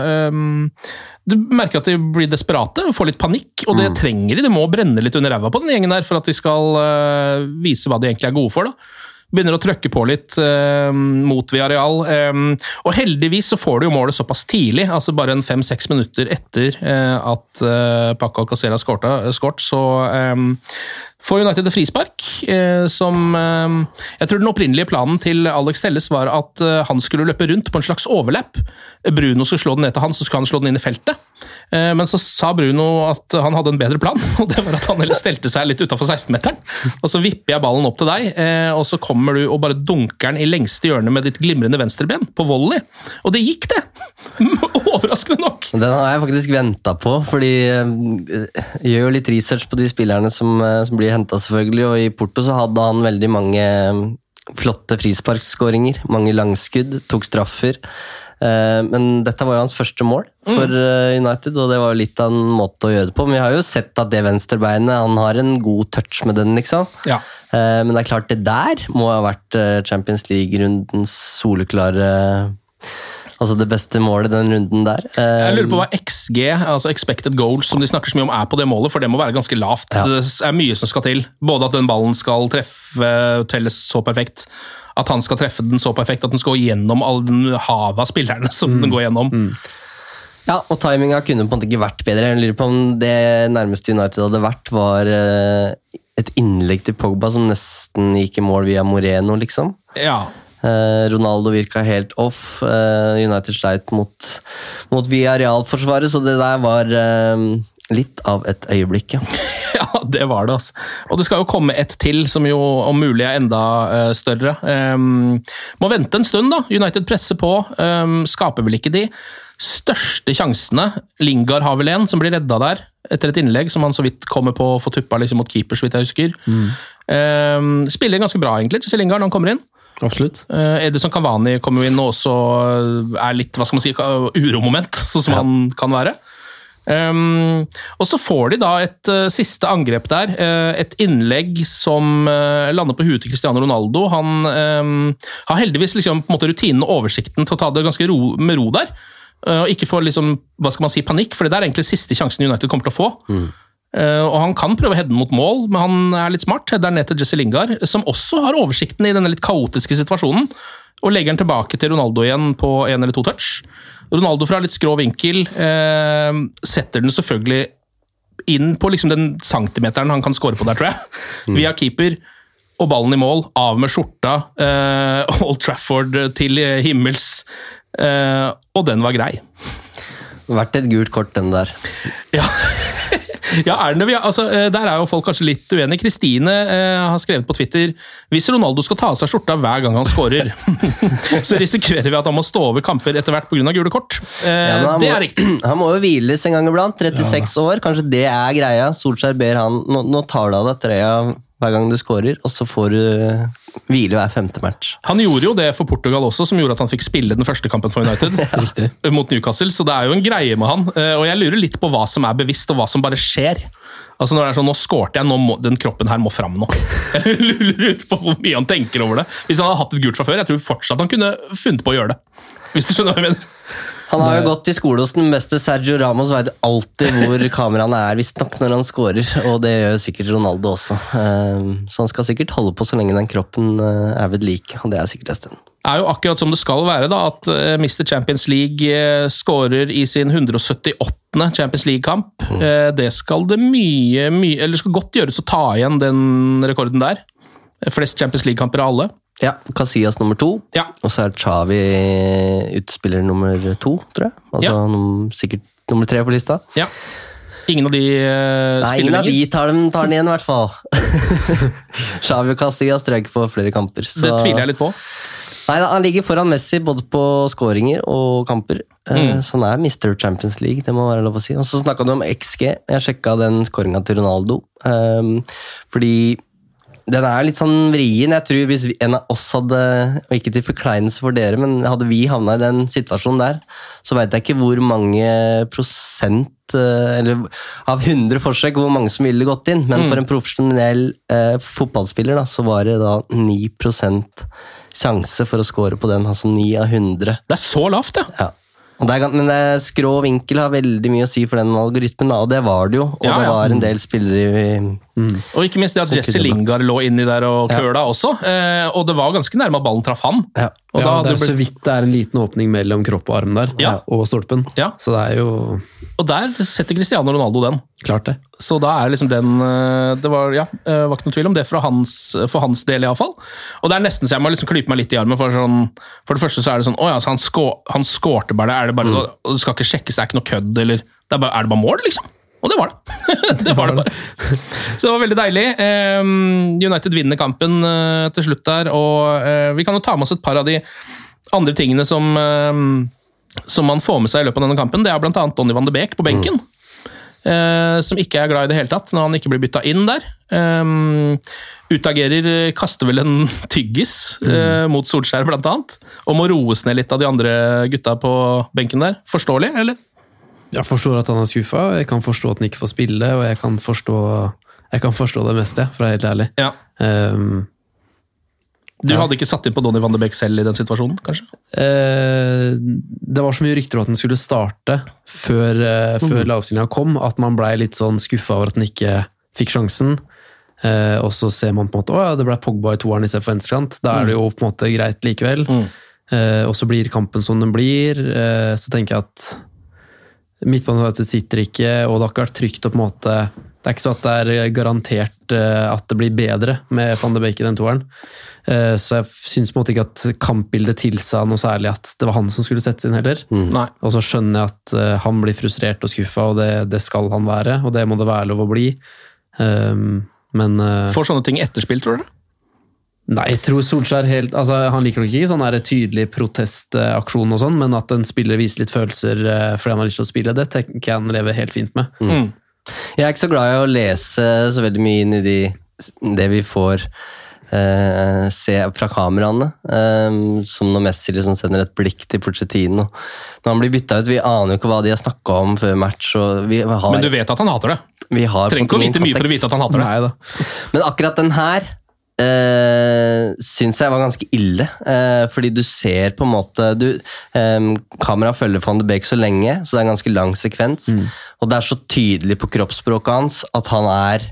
Du merker at de blir desperate, får litt panikk, og det trenger de. De må brenne litt under ræva på den gjengen der, for at de skal vise hva de egentlig er gode for da. Begynner å trøkke på litt mot Villarreal, og heldigvis så får de jo målet såpass tidlig, altså bare en 5-6 minutter etter at Paco Alcácer har skåret, så får United et frispark, som jeg tror den opprinnelige planen til Alex Telles var at han skulle løpe rundt på en slags overlapp. Bruno skulle slå den ned til han, så skulle han slå den inn i feltet. Men så sa Bruno at han hadde en bedre plan, og det var at han heller stelte seg litt utenfor 16-meteren. Og så vipper jeg ballen opp til deg, og så kommer du og bare dunker den i lengste hjørne med ditt glimrende venstreben på volley. Og det gikk det! Overraskende nok. Den har jeg faktisk ventet på, fordi jeg gjør jo litt research på de spillerne som blir hentet selvfølgelig, og i Porto så hadde han veldig mange flotte frisparkskåringer, mange langskudd, tok straffer. Men dette var jo hans første mål for United, og det var jo litt av en måte å gjøre det på. Men vi har jo sett at det venstrebeinet, han har en god touch med den, liksom. Ja. Men det er klart, det der må ha vært Champions League-rundens soleklare... Altså det beste målet den runden der. Jeg lurer på hva XG, altså expected goals, som de snakker så mye om på det målet, for det må være ganske lavt. Ja. Det mye som skal til. Både at den ballen skal treffe telles så perfekt, at han skal treffe den så perfekt, at den skal gå gjennom all den havet av spillerne som den går gjennom. Ja, og timinga kunne på en måte ikke vært bedre. Jeg lurer på om det nærmeste United hadde vært, var et innlegg til Pogba som nesten gikk i mål via Moreno, liksom. Ja. Ronaldo virka helt off. United sleit mot Villarreal-forsvaret, så det der var litt av et øyeblikk. Ja, det var det, altså. Og det skal jo komme et til, som jo om mulig er enda større. Må vente en stund, da. United presser på. Skaper vel ikke de største sjansene. Lingard har vel en som blir redda der, etter et innlegg som han så vidt kommer på å få tuppa liksom mot keeper, så vidt jeg husker. Spiller ganske bra, egentlig, til Lingard når han kommer inn. Absolutt. Edison Cavani kommer inn og også er litt, hva skal man si, uromoment, sånn som han kan være. Og så får de da et siste angrep der, et innlegg som lander på huet til Cristiano Ronaldo. Han har heldigvis liksom, på en måte, rutinen og oversikten til å ta det ganske med ro der, og ikke få liksom, hva skal man si, panikk, for det er egentlig siste sjansen United kommer til å få. Og han kan prøve å heade mot mål, men han er litt smart, header ned til Jesse Lingard, som også har oversikten i denne litt kaotiske situasjonen, og legger den tilbake til Ronaldo igjen på 1 eller 2 touch. Ronaldo fra litt skrå vinkel setter den selvfølgelig inn på liksom den centimeteren han kan score på der, tror jeg. Via keeper, og ballen i mål, av med skjorta, Old Trafford til himmels, og den var grei. Vært et gult kort, den der. Ja. Ja, altså, der er jo folk kanskje litt uenige. Kristine har skrevet på Twitter: hvis Ronaldo skal ta av seg skjorta hver gang han scorer, så risikerer vi at han må stå over kamper etter hvert på grunn av gule kort. Det er riktig. Han må jo hviles en gang iblant, 36 år, kanskje det er greia. Solskjær ber han, nå tar du av deg trøya hver gang du scorer, og så får du hvile hver 5. match. Han gjorde jo det for Portugal også, som gjorde at han fikk spille den første kampen for United mot Newcastle, så det er jo en greie med han. Og jeg lurer litt på hva som er bevisst, og hva som bare skjer. Altså når det er sånn, nå skårte jeg, den kroppen her må fram nå. Jeg lurer på hvor mye han tenker over det. Hvis han hadde hatt et gult fra før, jeg tror fortsatt han kunne funnet på å gjøre det. Hvis du skjønner hva jeg mener. Han har jo gått i skole hos den beste. Sergio Ramos vet alltid hvor kameraene er, visstnok når han scorer, og det gjør sikkert Ronaldo også. Så han skal sikkert holde på så lenge den kroppen er ved like, og det er sikkert en stund. Det er jo akkurat som det skal være da, at Mr. Champions League scorer i sin 178. Champions League-kamp. Det skal det eller skal godt gjøres å ta igjen den rekorden der. Flest Champions League-kamper av alle. Ja, Casillas nummer 2, ja. Og så er Xavi utspiller nummer 2, tror jeg. Altså sikkert nummer 3 på lista. Ja. Ingen av de spiller lenger? Ingen av de tar den igjen i hvert fall. Xavi og Casillas tror jeg ikke på flere kamper. Så... Det tviler jeg litt på. Nei, han ligger foran Messi både på scoringer og kamper. Så han er Mr. Champions League, det må være lov å si. Og så snakket du om XG. Jeg sjekket den scoringen til Ronaldo. Fordi den er litt sånn vrien. Jeg tror hvis en av oss hadde, og ikke til forkleinelse for dere, men hadde vi havnet i den situasjonen der, så vet jeg ikke hvor mange prosent, eller av 100 forsøk, hvor mange som ville gått inn. Men for en profesjonell fotballspiller da, så var det da 9% sjanse for å score på den, altså 9 av 100. Det er så lavt, ja. Men skrå vinkel har veldig mye å si for den algoritmen, og det var det jo. Og det var en del spillere Og ikke minst det at Jesse Lingard lå inni der og køla også, og det var ganske nærme at ballen traff han. Og det er så vidt det er en liten åpning mellom kropp og arm der, og stolpen. Så det er jo... Og der setter Cristiano Ronaldo den. Klart det. Så da er liksom den, det var ikke noe tvil om det for hans del i hvert fall. Og det er nesten så jeg må liksom klype meg litt i armen, for det første så er det sånn, så han skårte bare, det skal ikke sjekkes, det er ikke noe kødd, eller er det bare mål liksom? Og det var det. Det var det bare. Så det var veldig deilig. United vinner kampen til slutt der, og vi kan jo ta med oss et par av de andre tingene som man får med seg i løpet av denne kampen. Det er blant annet Donny van de Beek på benken, som ikke er glad i det hele tatt når han ikke blir byttet inn der. Utagerer, kaster vel en tyggis mot Solskjær blant annet, og må roes ned litt av de andre gutta på benken der. Forståelig, eller? Jeg forstår at han er skuffet, jeg kan forstå at han ikke får spille, og jeg kan forstå det meste, for å være helt ærlig. Ja. Du hadde ikke satt inn på Donny van de Beek selv i den situasjonen, kanskje? Det var så mye rykter om at den skulle starte før lagoppstillingen kom, at man ble litt sånn skuffet over at den ikke fikk sjansen. Og så ser man på en måte, det ble Pogba i toeren i stedet for venstrekant. Da er det jo på en måte greit likevel. Og så blir kampen som den blir. Så tenker jeg at midtbanen sitter ikke, og det har ikke vært trygt å på en måte. Det er ikke så at det er garantert at det blir bedre med Van de Beek i den toeren. Så jeg synes på en måte ikke at kampbildet tilsa noe særlig at det var han som skulle settes inn heller. Nei. Og så skjønner jeg at han blir frustrert og skuffet, og det skal han være, og det må det være lov å bli. Men får sånne ting etterspill, tror du? Nei, jeg tror Solskjær han liker nok ikke sånn her tydelig protestaksjon og sånn, men at en spiller viser litt følelser fordi han har lyst til å spille, det tenker jeg han lever helt fint med. Jeg er ikke så glad i å lese så veldig mye inn i det vi får se fra kameraene, som når Messi liksom sender et blikk til Pochettino. Når han blir byttet ut, vi aner jo ikke hva de har snakket om før match. Men du vet at han hater det? Trenger ikke å vite mye for å vite at han hater det. Nei, da. Men akkurat den her synes jeg var ganske ille, fordi du ser på en måte kamera følger Van de Beek så lenge, så det er en ganske lang sekvens, og det er så tydelig på kroppsspråket hans at han er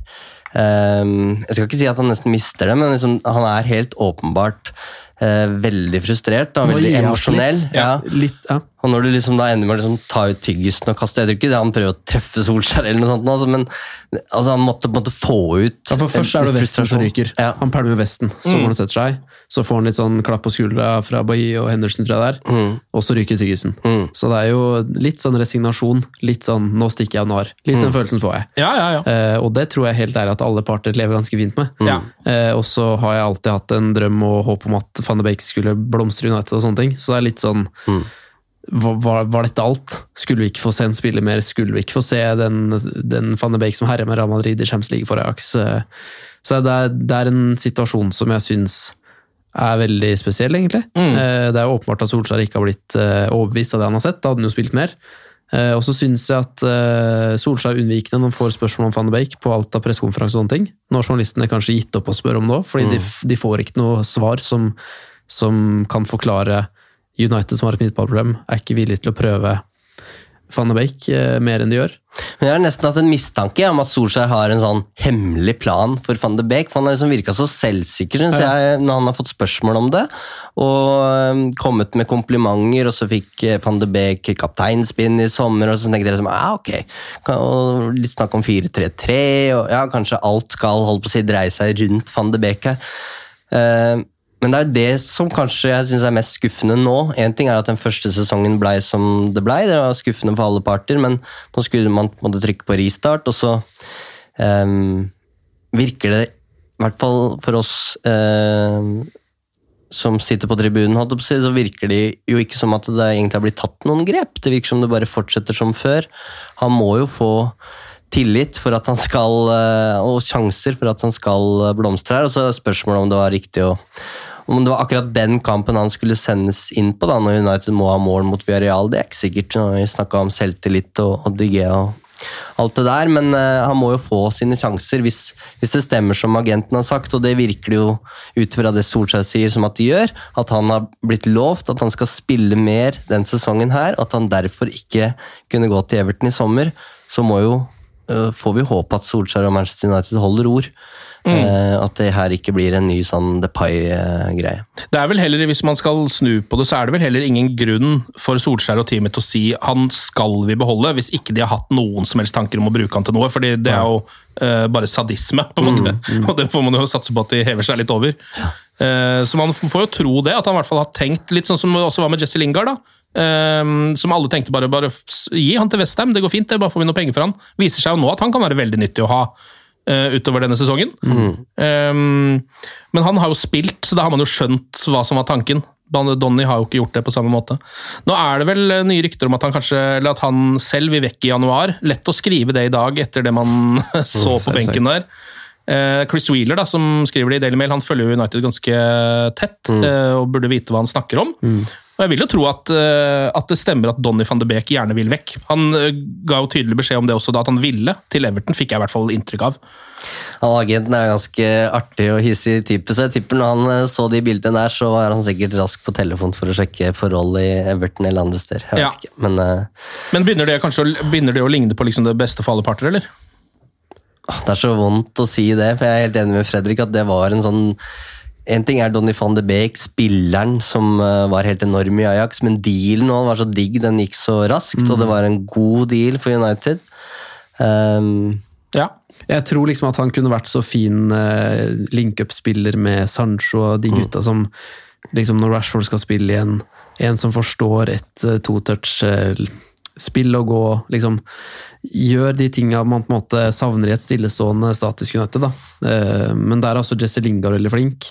jeg skal ikke si at han nesten mister det, men liksom, han er helt åpenbart veldig frustrert, han er veldig emosjonell. Og når du liksom da ender med å liksom ta ut tyggisen og kaste, jeg tror ikke det han prøver å treffe Solskjær eller noe sånt, altså, men altså, han måtte få ut for først er det vesten som ryker. Han pælmer vesten, så må han sette seg, så får han litt sånn klapp på skuldra fra Bailly og Henderson tror jeg der, og så ryker tyggisen. Så det er jo litt sånn resignasjon, litt sånn, nå stikker jeg av nar. Litt den følelsen får jeg. Og det tror jeg helt er at alle parter lever ganske fint med. Og så har jeg alltid hatt en drøm og håp om at Van de Beek skulle blomstre United og sånne ting, så det er litt sånn var dette alt? Skulle vi ikke få se en spiller mer? Skulle vi ikke få se den Van de Beek som herre med Real Madrid i Champions League for Ajax? Så det er en situasjon som jeg synes er veldig spesiell, egentlig. Det er jo åpenbart at Solskjær ikke har blitt overbevist av det han har sett, da hadde han jo spilt mer. Og så synes jeg at Solskjær er unnvikende når han får spørsmål om Van de Beek på alt av pressekonferanse og sånne ting. Nå har journalistene kanskje gitt opp å spørre om det, fordi de får ikke noe svar som kan forklare United som har et midtbaneproblem, er ikke villig til å prøve Van de Beek mer enn de gjør. Men jeg har nesten hatt en mistanke om at Solskjær har en sånn hemmelig plan for Van de Beek, for han har liksom virket så selvsikker, synes jeg, når han har fått spørsmål om det, og kommet med komplimenter, og så fikk Van de Beek kapteinspinn i sommer, og så tenkte jeg liksom, ok, og litt snakk om 4-3-3, og ja, kanskje alt skal holde på å si dreie seg rundt Van de Beek her. Men det er jo det som kanskje jeg synes er mest skuffende nå. En ting er at den første sesongen ble som det ble skuffende for alle parter, men nå skulle man måtte trykke på restart, og så virker det, i hvert fall for oss som sitter på tribunen, så virker det jo ikke som at det egentlig har blitt tatt noen grep. Det virker som det bare fortsetter som før. Han må jo få tillit for at han skal, og sjanser for at han skal blomstre her, og så er spørsmålet om det var riktig om det var akkurat den kampen han skulle sendes inn på da, når United må ha mål mot Villarreal, det er ikke sikkert, når vi snakket om selvtillit og DG og alt det der, men han må jo få sine sjanser hvis det stemmer som agenten har sagt, og det virker jo ut fra det Solskjær sier som at de gjør, at han har blitt lovt at han skal spille mer den sesongen her, at han derfor ikke kunne gå til Everton i sommer, så får vi håpe at Solskjær og Manchester United holder ord. At det her ikke blir en ny sånn Depay-greie. Det er vel heller, hvis man skal snu på det, så er det vel heller ingen grunn for Solskjær og teamet til å si han skal vi beholde, hvis ikke de har hatt noen som helst tanker om å bruke han til noe, fordi det er jo bare sadisme, på en måte. Og det får man jo satse på at de hever seg litt over. Så man får jo tro det, at han i hvert fall har tenkt litt sånn som det også var med Jesse Lingard da, som alle tenkte bare gi han til West Ham, det går fint, det bare får vi noe penger for han. Viser seg jo nå at han kan være veldig nyttig å ha utover denne sesongen. Men han har jo spilt, så da har man jo skjønt hva som var tanken. Donny har jo ikke gjort det på samme måte. Nå er det vel nye rykter om at at han selv vil vekk i januar. Lett å skrive det i dag etter det man så på benken der. Chris Wheeler, da, som skriver det i Daily Mail, han følger jo United ganske tett, og burde vite hva han snakker om. Og jeg vil jo tro at det stemmer at Donny van de Beek gjerne vil vekk. Han ga jo tydelig beskjed om det også da, at han ville til Everton, fikk jeg i hvert fall inntrykk av. Agenten ganske artig og hissig type, så jeg tipper når han så de bildene der, så var han sikkert rask på telefon for å sjekke forhold i Everton eller andre steder. Jeg vet ikke, men begynner det å ligne på liksom det beste for alle parter, eller? Det så vondt å si det, for jeg helt enig med Fredrik at det var en sånn... En ting Donny van de Beek, spilleren som var helt enorm i Ajax, men dealen nå var så digg, den gikk så raskt, og det var en god deal for United. Jeg tror liksom at han kunne vært så fin link-up-spiller med Sancho og de gutta som liksom når Rashford skal spille igjen, en som forstår et to-touch spill og gå, liksom gjør de tingene man på en måte savner i et stillestående statisk United da. Men der også Jesse Lingard veldig flink.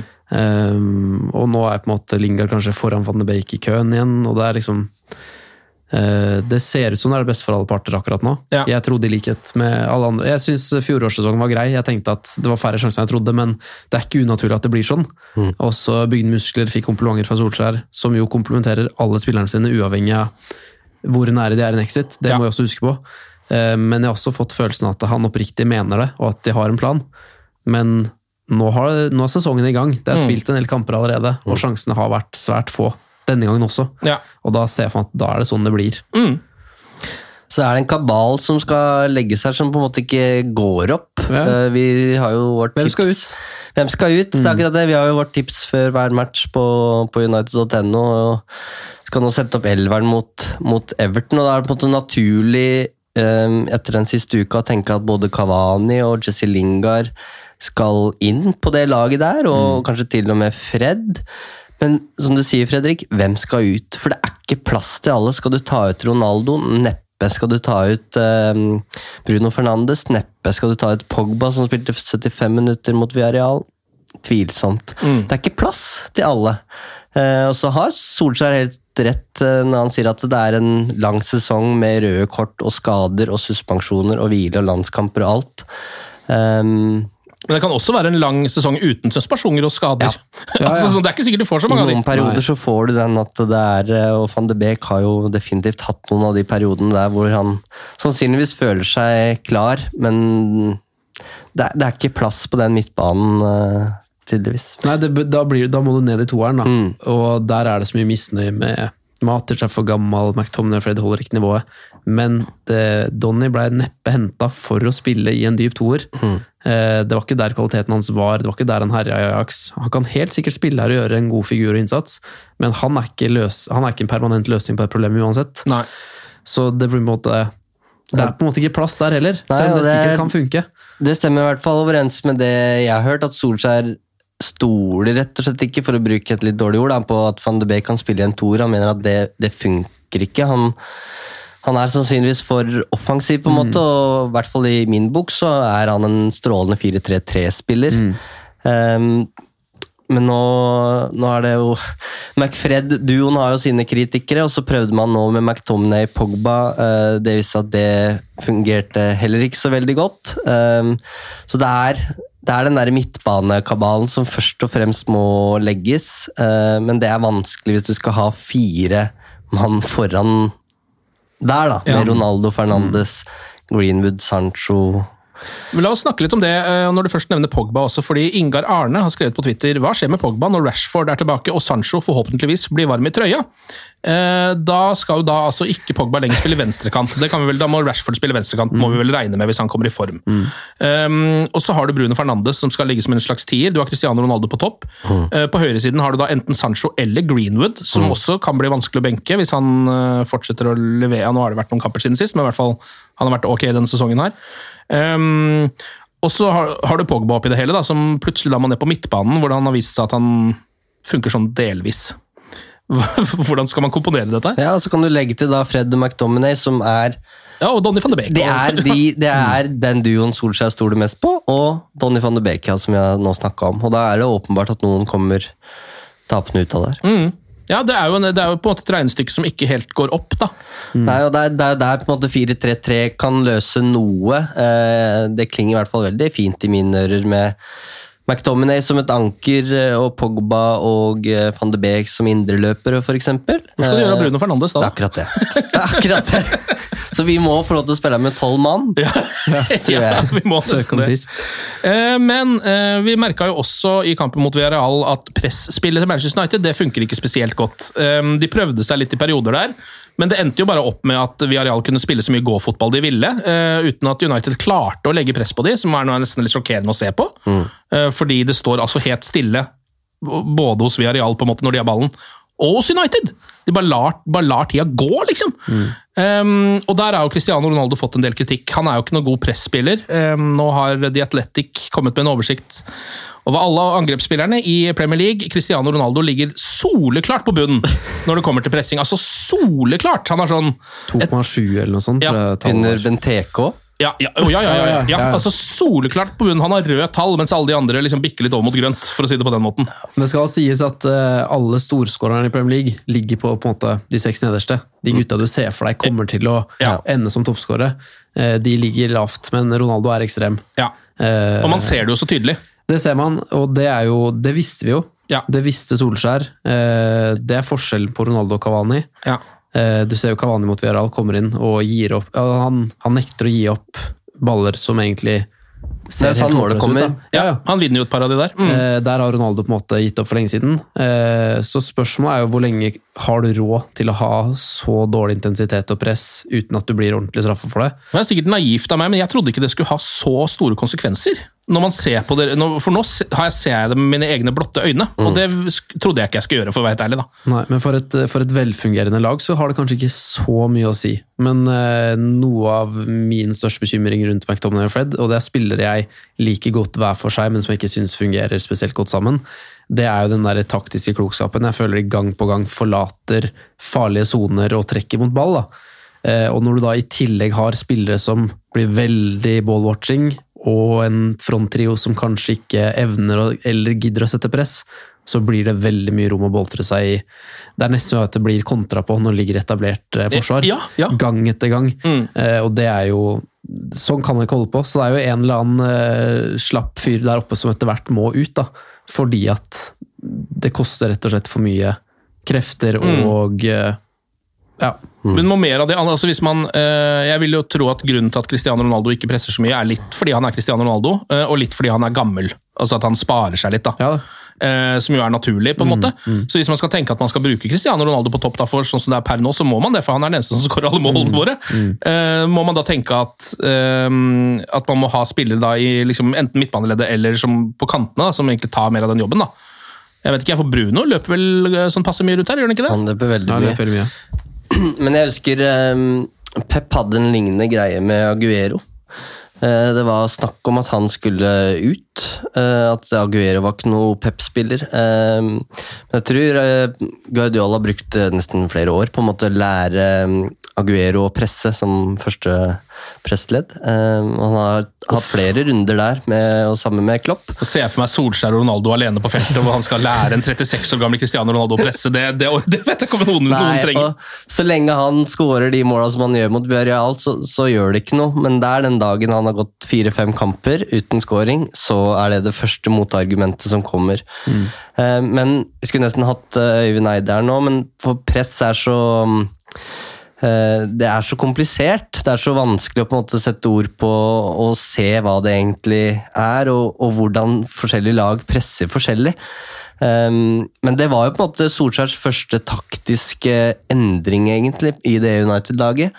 Og nå på en måte Lingard kanskje foran Van de Beek i køen igjen, og det liksom det ser ut som det det beste for alle parter akkurat nå. Jeg trodde i likhet med alle andre. Jeg synes fjorårssesongen var grei. Jeg tenkte at det var færre sjanser enn jeg trodde, men det ikke unaturlig at det blir sånn. Også bygde muskler, fikk komplimenter fra Solskjær, som jo komplementerer alle spillerne sine, uavhengig av hvor nære de en exit. Det må jeg også huske på. Men jeg har også fått følelsen at han oppriktig mener det, og at de har en plan. Men nå er sesongen i gang. Det spilt en del kamper allerede, og sjansene har vært svært få. Denne gangen også. Og da ser jeg for meg at da det sånn det blir. Så det en kabal som skal legge seg, som på en måte ikke går opp. Vi har jo vårt tips. Hvem skal ut? Det akkurat det. Vi har jo vårt tips før hver match på United.no, og skal nå sette opp elveren mot Everton, og da det på en måte naturlig etter den siste uka å tenke at både Cavani og Jesse Lingard skal inn på det laget der, og kanskje til og med Fred. Men som du sier, Fredrik, hvem skal ut? For det ikke plass til alle. Skal du ta ut Ronaldo? Neppe. Skal du ta ut Bruno Fernandes? Neppe. Skal du ta ut Pogba, som spilte 75 minutter mot Villarreal? Tvilsomt. Det ikke plass til alle. Og så har Solskjær helt rett når han sier at det en lang sesong med røde kort og skader og suspensjoner og hvile og landskamper og alt. Men det kan også være en lang sesong uten suspensjoner og skader. Altså, det ikke sikkert du får så mange av de. I noen perioder så får du den at det og Van de Beek har jo definitivt hatt noen av de periodene der hvor han sannsynligvis føler seg klar, men det ikke plass på den midtbanen tydeligvis. Nei, da må du ned i toeren da, og der det så mye misnøye med Matic for gammel, McTominay og Fred holder ikke nivået, men Donny ble neppe hentet for å spille i en dyp toer. Det var ikke der kvaliteten hans var, det var ikke der han herret i Ajax. Han kan helt sikkert spille her og gjøre en god figur og innsats, men han ikke en permanent løsning på det problemet uansett. Nei. Så det blir på en måte på en måte ikke plass der heller, selv om det sikkert kan funke. Det stemmer i hvert fall overens med det jeg har hørt, at Solskjær stoler rett og slett ikke, for å bruke et litt dårlig ord, på at Van de Beek kan spille i en toer. Han mener at det funker ikke. Han sannsynligvis for offensiv på en måte, og i hvert fall i min bok så han en strålende 4-3-3-spiller. Men nå det jo McFred-duoen har jo sine kritikere, og så prøvde man nå med McTominay Pogba. Det viste at det fungerte heller ikke så veldig godt. Så det den der midtbanekabalen som først og fremst må legges, men det vanskelig hvis du skal ha 4 mann foran der da, med Ronaldo, Fernandes, Greenwood, Sancho. Men la oss snakke litt om det når du først nevner Pogba også, fordi Ingar Arne har skrevet på Twitter: hva skjer med Pogba når Rashford tilbake og Sancho forhåpentligvis blir varm i trøya? Da skal jo da altså ikke Pogba lenger spille venstrekant. Det kan vi vel, da må Rashford spille venstrekant, må vi vel regne med hvis han kommer i form. Og så har du Bruno Fernandes som skal ligge som en slags tier. Du har Cristiano Ronaldo på topp. På høyresiden har du da enten Sancho eller Greenwood, som også kan bli vanskelig å benke hvis han fortsetter å levere. Nå har det vært noen kamper siden sist, men i hvert fall han har vært ok denne sesongen her. Og så har du Pogba oppi det hele da, som plutselig da man på midtbanen, hvor han har vist seg at han funker sånn delvis. Hvordan skal man komponere dette her? Ja, og så kan du legge til da Fred og McTominay, som og Donny van de Beek. Det den duoen Solskjær stoler mest på, og Donny van de Beek, som jeg nå snakket om. Og da det åpenbart at noen kommer tapende ut av der. Ja, det er jo på en måte et regnestykke som ikke helt går opp, da. Nei, og det er der på en måte 4-3-3 kan løse noe. Det klinger i hvert fall veldig fint i mine ører med McTominay som et anker, og Pogba og Van de Beek som indreløpere, for eksempel. Hvor skal du gjøre Bruno Fernandes da? Det er akkurat det. Så vi må få lov til å spille med 12 mann. Ja, vi må nesten det. Men vi merket jo også i kampen mot Villarreal at pressspillet til Manchester United, det funker ikke spesielt godt. De prøvde seg litt i perioder der, men det endte jo bare opp med at Villarreal kunne spille så mye gå-fotball de ville, uten at United klarte å legge press på de, som er noe nesten litt sjokkerende å se på. Fordi det står altså helt stille, både hos Villarreal på en måte når de har ballen, og hos United! De bare lar tida gå, liksom. Og der har jo Cristiano Ronaldo fått en del kritikk. Han er jo ikke noen god pressspiller. Nå har The Athletic kommet med en oversikt over alle angrepsspillerne i Premier League. Cristiano Ronaldo ligger soleklart på bunnen når det kommer til pressing. Altså soleklart! Han har sånn 2,7 eller noe sånt. Ja, under Benteke. Ja, altså soleklart på bunnen. Han har rød tall, mens alle de andre liksom bikker litt over mot grønt, for å si det på den måten. Det skal sies at alle storskårerne i Premier League ligger på en måte de 6 nederste. De gutta du ser for deg kommer til å ende som toppskårere. De ligger lavt, men Ronaldo er ekstrem. Ja, og man ser det jo så tydelig. Det ser man, og det visste vi jo. Ja. Det visste Solskjær. Det er forskjellen på Ronaldo og Cavani. Ja. Du ser jo Cavani mot Villarreal kommer inn og gir opp. Han nekter å gi opp baller som egentlig ser helt håpløse ut. Ja, han vinner jo et par av de der. Der har Ronaldo på en måte gitt opp for lenge siden. Så spørsmålet er jo hvor lenge har du råd til å ha så dårlig intensitet og press uten at du blir ordentlig straffet for det? Det er sikkert naivt av meg, men jeg trodde ikke det skulle ha så store konsekvenser. Når man ser på det, for nå ser jeg det med mine egne blotte øyne, og det trodde jeg ikke jeg skulle gjøre, for å være helt ærlig da. Nei, men for et velfungerende lag så har det kanskje ikke så mye å si. Men noe av min største bekymring rundt McTominay og Fred, og det er spillere jeg liker godt hver for seg, men som jeg ikke synes fungerer spesielt godt sammen, det er jo den der taktiske klokskapen. Jeg føler de gang på gang forlater farlige zoner og trekker mot ball, da. Og når du da i tillegg har spillere som blir veldig ball-watching, og en fronttrio som kanskje ikke evner eller gidder å sette press, så blir det veldig mye rom å boltre seg i. Det er nesten at det blir kontra på når det ligger etablert forsvar. Ja. Gang etter gang. Og det er jo sånn kan det ikke holde på. Så det er jo en eller annen slapp fyr der oppe som etter hvert må ut, da. Fordi at det koster rett og slett for mye krefter og Men må mer av det, altså hvis man, jeg vil jo tro at grunnen til at Cristiano Ronaldo ikke presser så mye er litt fordi han er Cristiano Ronaldo, og litt fordi han er gammel, altså at han sparer seg litt da, som jo er naturlig på en måte. Så hvis man skal tenke at man skal bruke Cristiano Ronaldo på topp da, for sånn som det er per nå, så må man det, for han er den eneste som skårer alle målene våre. Må man da tenke at man må ha spillere da i liksom, enten midtbaneleddet eller som på kantene da, som egentlig tar mer av den jobben da. Jeg vet ikke, for Bruno løper vel sånn passe mye rundt her, gjør han ikke det? Han løper veldig mye. Men jeg husker Pep hadde en lignende greie med Aguero. Det var snakk om at han skulle ut, at Aguero var ikke noe Pep-spiller. Men jeg tror Guardiola brukte nesten flere år på en måte å lære Aguero å presse som første pressledd. Han har hatt flere runder der, sammen med Klopp. Så ser jeg for meg Solskjær og Ronaldo alene på feltet, hvor han skal lære en 36 år gammel Cristiano Ronaldo å presse. Det vet jeg ikke om noen trenger. Så lenge han skårer de målene som han gjør mot Villarreal, så gjør det ikke noe. Men der den dagen han har gått 4-5 kamper uten scoring, så er det første motargumentet som kommer. Men vi skulle nesten hatt Øyvind Eide her nå, men for press er så... Det er så komplisert, det er så vanskelig å på en måte sette ord på og se hva det egentlig er, og hvordan forskjellige lag presser forskjellig. Men det var jo på en måte Solskjærs første taktiske endring egentlig i det United-laget.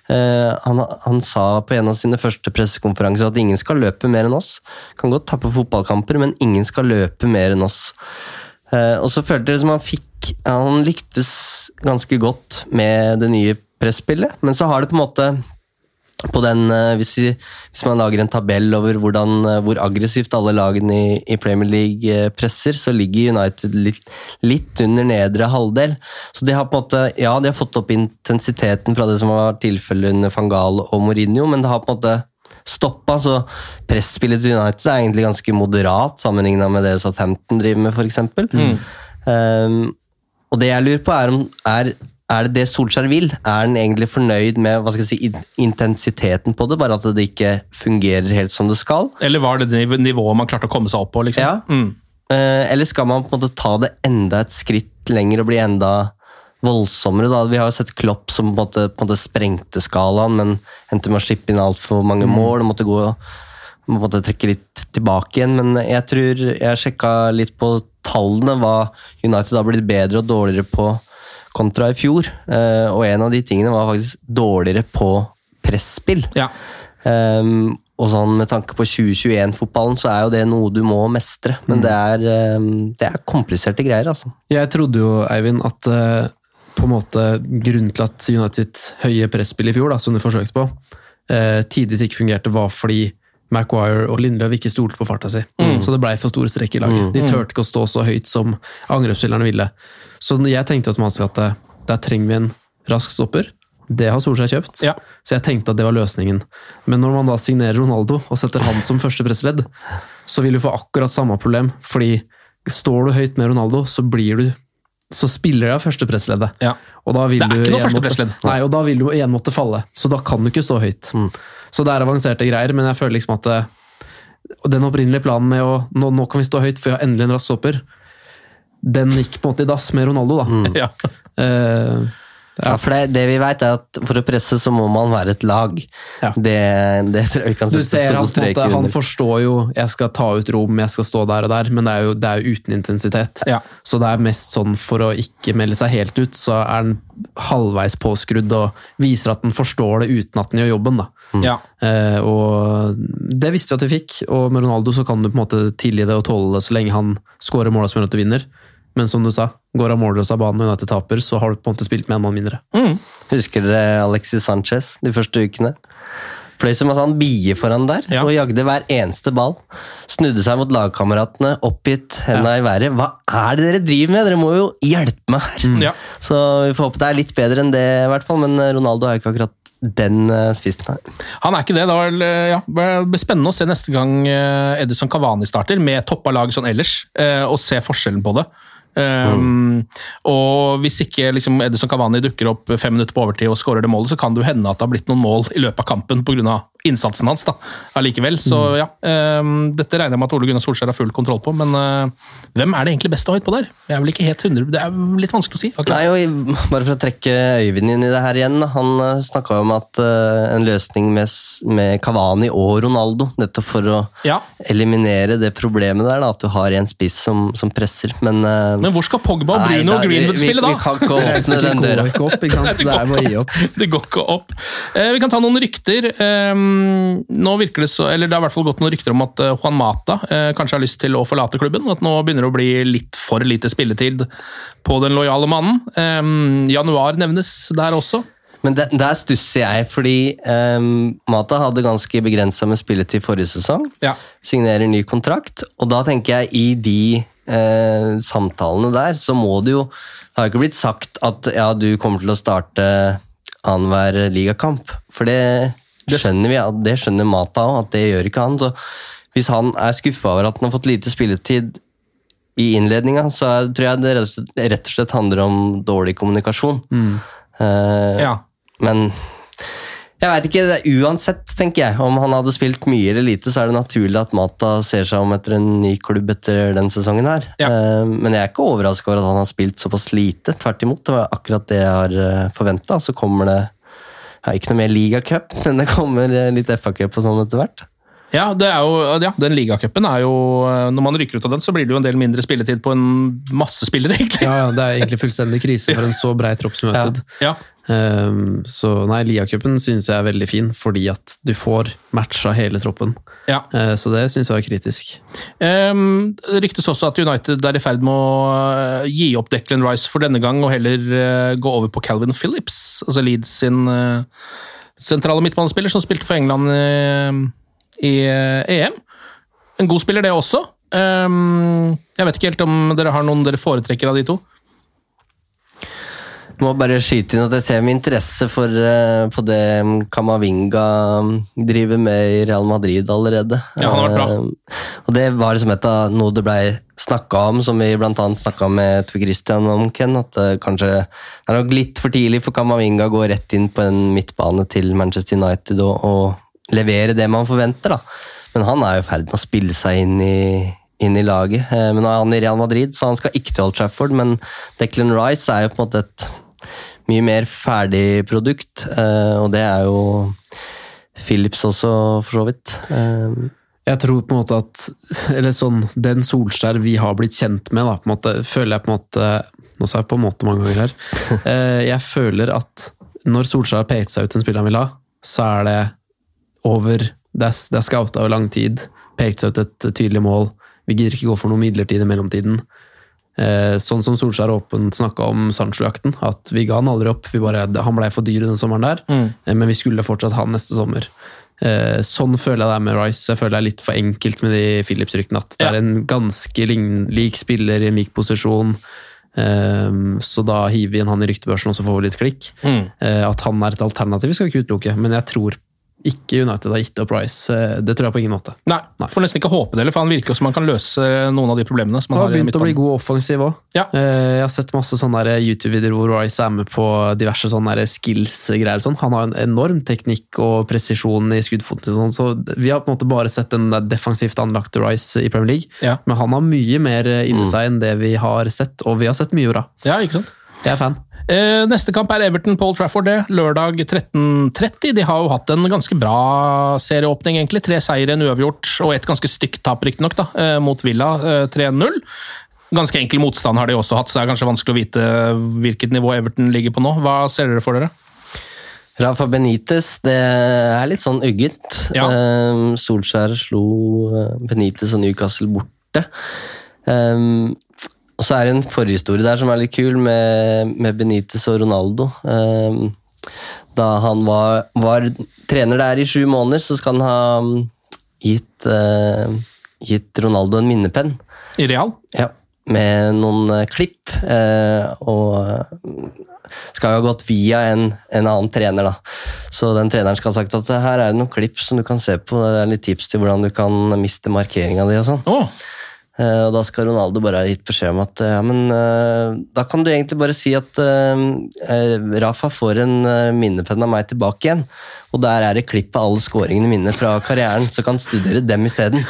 Han sa på en av sine første pressekonferanser at ingen skal løpe mer enn oss. Kan godt tappe fotballkamper, men ingen skal løpe mer enn oss. Og så følte det som han lyktes ganske godt med det nye presspillet, men så har det på en måte på den, hvis man lager en tabell over hvor aggressivt alle lagene i Premier League presser, så ligger United litt under nedre halvdel. Så de har på en måte, de har fått opp intensiteten fra det som var tilfellet under Van Gaal og Mourinho, men det har på en måte stoppet, så presspillet til United er egentlig ganske moderat sammenlignet med det Southampton driver med, for eksempel. Og det jeg lurer på er det Solskjær vil? Er han egentlig fornøyd med hva skal jeg si, intensiteten på det, bare at det ikke fungerer helt som det skal? Eller var det nivået man klarte å komme seg opp på? Liksom? Ja. Eller skal man på en måte ta det enda et skritt lenger og bli enda voldsommere? Da? Vi har jo sett Klopp som på en måte sprengte skalaen, men endte med å slippe inn alt for mange mål, måtte trekke litt tilbake igjen, men jeg tror jeg sjekket litt på tallene hva United har blitt bedre og dårligere på kontra i fjor, og en av de tingene var faktisk dårligere på presspill. Ja. Og sånn med tanke på 2021-fotballen så jo det noe du må mestre, men det er kompliserte greier, altså. Jeg trodde jo, Eivind, at på en måte grunnen til at United høye presspill i fjor, da, som du forsøkte på, tidvis ikke fungerte, var fordi Maguire og Lindeløf ikke stolte på farta si. Så det ble for store strekk i laget. De tørte ikke å stå så høyt som angrepsspillerne ville. Så jeg tenkte automatisk at der trenger vi en rask stopper. Det har Solskjær kjøpt. Ja. Så jeg tenkte at det var løsningen. Men når man da signerer Ronaldo og setter han som første pressledd, så vil du få akkurat samme problem. Fordi står du høyt med Ronaldo, så spiller det av første pressleddet. Ja. Og da vil det ikke noe første pressledd. Nei, og da vil du igjen måtte falle. Så da kan du ikke stå høyt. Så det avanserte greier, men jeg føler liksom at den opprinnelige planen med nå kan vi stå høyt, for jeg har endelig en rask stopper, den gikk på en måte i dass med Ronaldo, da. Ja. Ja, for det vi vet at for å presse så må man være et lag. Ja. Det tror jeg vi kan sette stor strek under. Han forstår jo, jeg skal ta ut rom, jeg skal stå der og der, men det er jo uten intensitet. Ja. Så det er mest sånn for å ikke melde seg helt ut, så han halvveis påskrudd og viser at han forstår det uten at han gjør jobben, da. Ja. Og det visste vi at vi fikk, og med Ronaldo så kan du på en måte tilgi det og tåle det så lenge han scorer målet som gjør at du vinner. Men som du sa, går han målløs av banen og United taper, så har du på en måte spilt med en mann mindre. Husker dere Alexis Sanchez de første ukene? Fløy som han bie foran der, og jagde hver eneste ball. Snudde seg mot lagkameratene, oppgitt, hendene i været. Hva det dere driver med? Dere må jo hjelpe meg her! Så vi får håpe det litt bedre enn det i hvert fall, men Ronaldo jo ikke akkurat den spissen her. Han ikke det. Det blir spennende å se neste gang Edison Cavani starter, med toppa lag sånn ellers, og se forskjellen på det. Og hvis ikke liksom, Edison Cavani dukker opp 5 minutter på overtid og skårer det målet, så kan det jo hende at det har blitt noen mål i løpet av kampen på grunn av innsatsen hans da, allikevel. Så ja, dette regner jeg med at Ole Gunnar Solskjær har full kontroll på, men hvem det egentlig best å ha høyt på der? Jeg vel ikke helt 100, det litt vanskelig å si. Nei, og bare for å trekke Øyvind inn i det her igjen, han snakket jo om at en løsning med Cavani og Ronaldo, nettopp for å eliminere det problemet der, da, at du har en spiss som presser, men hvor skal Pogba og Bruno og Greenwood spille da? Vi kan ikke åpne den døra. Det går ikke opp, det bare å gi opp. Det går ikke opp. Vi kan ta noen rykter. Nå virker det så, eller det har i hvert fall gått noen rykter om at Juan Mata kanskje har lyst til å forlate klubben, at nå begynner det å bli litt for lite spilletid på den lojale mannen. Januar nevnes der også. Men der stusser jeg, fordi Mata hadde ganske begrenset med spilletid forrige sesong, signerer ny kontrakt, og da tenker jeg i de samtalene der, så må det jo, det har ikke blitt sagt at ja, du kommer til å starte annenhver ligakamp, for det skjønner vi, det skjønner Mata også, at det gjør ikke han, så hvis han skuffet over at han har fått lite spilletid i innledningen, så tror jeg det rett og slett handler om dårlig kommunikasjon. Men jeg vet ikke, uansett tenker jeg, om han hadde spilt mye eller lite, så det naturlig at Mata ser seg om etter en ny klubb etter den sesongen her. Men jeg ikke overrasket over at han har spilt såpass lite, tvert imot, det var akkurat det jeg har forventet, så kommer det ikke noe mer ligacup, men det kommer litt FA-cup og sånn etter hvert. Ja, den ligacupen jo, når man rykker ut av den, så blir det jo en del mindre spilletid på en masse spillere, egentlig. Ja, det egentlig fullstendig krise for en så brei tropp som United. Ja. Så nei, ligacupen synes jeg veldig fin, fordi at du får matcha hele troppen. Ja. Så det synes jeg var kritisk. Det ryktes også at United i ferd med å gi opp Declan Rice for denne gang, og heller gå over på Calvin Phillips, altså Leeds sin sentrale midtbanespiller, som spilte for England i EM. En god spiller det også. Jeg vet ikke helt om dere har noen dere foretrekker av de to. Jeg må bare skyte inn at jeg ser med interesse på det Camavinga driver med i Real Madrid allerede. Ja, han har vært bra. Og det var liksom noe det ble snakket om, som vi blant annet snakket med Tve Christian om, Ken, at kanskje det nok litt for tidlig for Kamavinga å gå rett inn på en midtbane til Manchester United og levere det man forventer, da. Men han jo i ferd med å spille seg inn i laget. Men nå han i Real Madrid, så han skal ikke til Old Trafford, men Declan Rice jo på en måte et mye mer ferdig produkt, og det jo Phillips også, for så vidt. Jeg tror på en måte at, eller sånn, den Solskjær vi har blitt kjent med, da, på en måte, føler jeg på en måte, nå sa jeg på en måte mange ganger her, jeg føler at når Solskjær har pekt seg ut en spiller han vil ha, så det over, det scoutet over lang tid, pekt seg ut et tydelig mål, vi gidder ikke gå for noe midlertid i mellomtiden. Sånn som Solskjær åpent snakket om Sancho-jakten, at vi ga han aldri opp, han ble for dyr den sommeren der, men vi skulle fortsatt ha han neste sommer. Sånn føler jeg det med Rice, jeg føler det litt for enkelt med de Phillips-ryktene, at det en ganske lik spiller i en lik posisjon, så da hiver vi inn han i ryktebørsen og så får vi litt klikk. At han et alternativ skal ikke utelukke, men jeg tror ikke United har gitt opp Rice, det tror jeg på ingen måte. Nei, får nesten ikke håpe det, for han virker som han kan løse noen av de problemene som han har i midtbanen. Han har begynt å bli god offensiv også. Ja. Jeg har sett masse sånne YouTube-videoer hvor Rice med på diverse sånne skills-greier. Han har en enorm teknikk og presisjon i skuddfoten, så vi har på en måte bare sett den defensivt anlagte Rice i Premier League, men han har mye mer inni seg enn det vi har sett, og vi har sett mye bra. Ja, ikke sant? Jeg fan. Neste kamp Everton på Old Trafford, lørdag 13:30. De har jo hatt en ganske bra serieåpning, egentlig. 3 seire, en uavgjort, og et ganske stygt tap, riktignok, mot Villa, 3-0. Ganske enkel motstand har de også hatt, så det kanskje vanskelig å vite hvilket nivå Everton ligger på nå. Hva ser dere for dere? Rafa Benitez, det litt sånn ugget. Ja. Solskjær slo Benitez og Newcastle borte. Og så det en forhistorie der som litt kul med Benitez og Ronaldo. Da han var trener der i 7 måneder, så skal han ha gitt Ronaldo en minnepenn. I Real? Ja, med noen klipp, og skal jo ha gått via en annen trener da. Så den treneren skal ha sagt at her det noen klipp som du kan se på, det litt tips til hvordan du kan miste markeringen di og sånn. Og da skal Ronaldo bare ha gitt beskjed om at ja, men da kan du egentlig bare si at Rafa får en minnepenn av meg tilbake igjen, og der det klipp av alle scoringene mine fra karrieren, så kan du studere dem i stedet.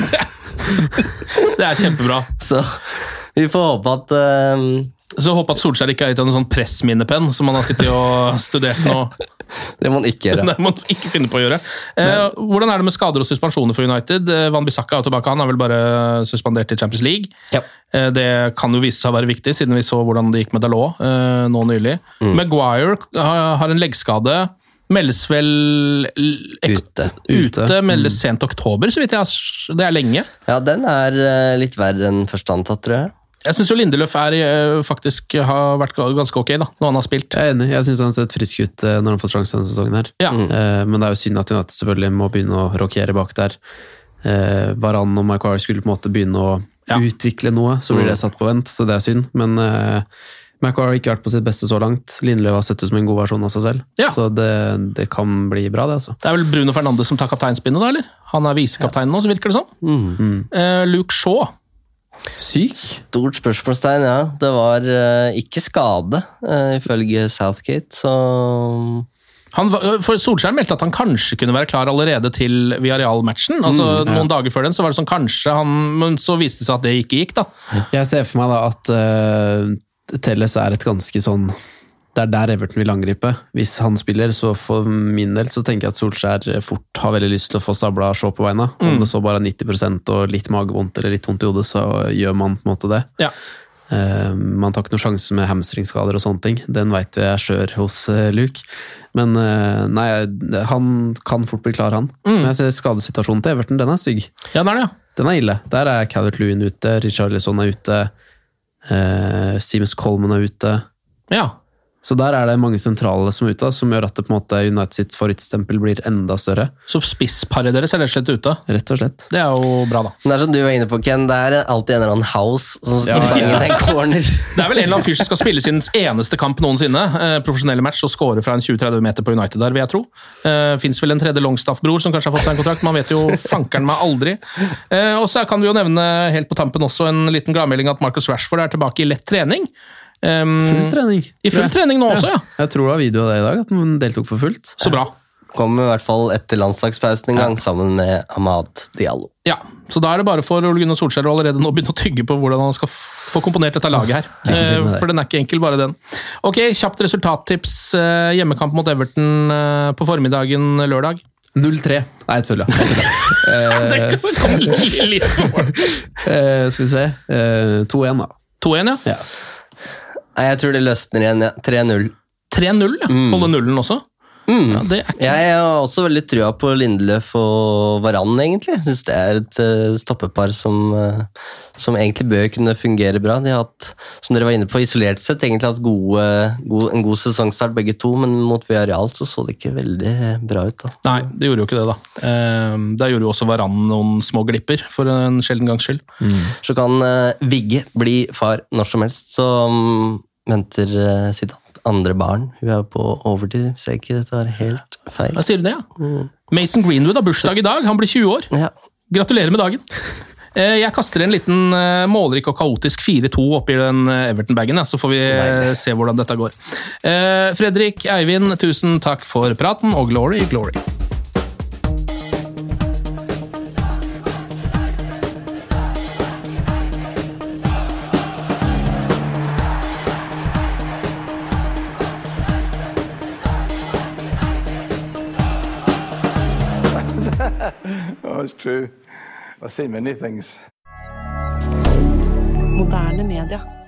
Det kjempebra. Så vi får håpe at Så håper at Solskjær ikke har gitt en sånn pressminnepenn som han har sittet og studert nå. Det må han ikke gjøre. Det må han ikke finne på å gjøre. Hvordan det med skader og suspensjoner for United? Van Bissaka tilbake, han har vel bare suspendert i Champions League. Ja. Det kan jo vise seg å være viktig, siden vi så hvordan det gikk med Dalot nå nylig. Maguire har en leggskade, meldes vel ute, meldes sent oktober, så vidt jeg. Det lenge. Ja, den litt verre enn først antatt, tror jeg. Jeg synes jo Lindeløf faktisk har vært ganske ok da, når han har spilt. Jeg enig, jeg synes han har sett frisk ut når han har fått sjansen denne sesongen her. Ja. Men det jo synd at United selvfølgelig må begynne å rokere bak der. Varane og Maguire skulle på en måte begynne å utvikle noe, så blir det satt på vent, så det synd. Men Maguire har ikke vært på sitt beste så langt. Lindeløf har sett ut som en god versjon av seg selv. Ja. Så det kan bli bra, det altså. Det vel Bruno Fernandes som tar kapteinspinnet da, eller? Han visekaptein nå, så virker det sånn. Luke Shaw. Syk? Stort spørsmålstegn, ja. Det var ikke skade, ifølge Southgate, så... For Solskjær meldte at han kanskje kunne være klar allerede til Villarreal-matchen. Altså noen dager før den, så var det sånn kanskje han... Men så viste det seg at det ikke gikk, da. Jeg ser for meg da at Telles et ganske sånn... Det der Everton vil angripe. Hvis han spiller, så for min del så tenker jeg at Solskjær fort har veldig lyst til å få stabla Shaw på beina. Om det så bare 90% og litt magevondt eller litt vondt i hodet, så gjør man på en måte det. Ja. Man tar ikke noen sjanse med hamstringskader og sånne ting. Den vet vi skjør hos Luke. Men nei, han kan fort bli klar, han. Men jeg ser skadesituasjonen til Everton, den stygg. Ja, den det, ja. Den ille. Der Calvert-Lewin ute, Richarlison ute, Seamus Coleman ute. Ja. Så der er det mange sentrale som er ute, som gjør at det på en måte United sitt favorittstempel blir enda større. Så spissparet deres rett og slett ute? Rett og slett. Det jo bra, da. Men det som du var inne på, Ken, det alltid en eller annen house som skal stange den corner. Det vel en eller annen fyr som skal spille sin eneste kamp noensinne, profesjonelle match, og score fra en 20-30 meter på United der, vil jeg tro. Finns vel en tredje Longstaff-bror som kanskje har fått seg en kontrakt, man vet jo fankeren meg aldri. Og så kan vi jo nevne helt på tampen også en liten gladmelding at Marcus Rashford til tilbake i lett trening. Full trening. I full trening nå også, ja. Jeg tror det var video av det i dag, at man deltok for fullt. Så bra. Kommer i hvert fall etter landslagspausen en gang, sammen med Amad Diallo. Ja, så da det bare for Ole Gunnar Solskjær å allerede nå begynne å tygge på hvordan han skal få komponert dette laget her. For den ikke enkel, bare den. Ok, kjapt resultattips. Hjemmekamp mot Everton på formiddagen lørdag. 0-3. Nei, jeg tuller. Det kom litt for. Skal vi se. 2-1 da. 2-1, ja. Nei, jeg tror det løsner igjen, 3-0. 3-0, ja. Holde nullen også. Ja, det ikke... Jeg har også veldig trua på Lindeløf og Varane, egentlig. Jeg synes det et stoppepar som egentlig bør kunne fungere bra. De har hatt, som dere var inne på, isolert sett egentlig hatt en god sesongstart begge to, men mot Villarreal så det ikke veldig bra ut da. Nei, det gjorde jo ikke det da. Der gjorde jo også Varane noen små glipper, for en sjelden gangs skyld. Så kan Vigge bli far når som helst, så venter sitt andre barn. Hun på overtid, hvis jeg ikke dette helt feil. Hva sier du det, ja? Mason Greenwood har bursdag i dag, han blir 20 år. Ja. Gratulerer med dagen. Jeg kaster en liten målrik og kaotisk 4-2 oppi den Everton-bagen, så får vi se hvordan dette går. Fredrik, Eivind, tusen takk for praten, og glory, glory. Oh, it's true. I've seen many things. Moderne media.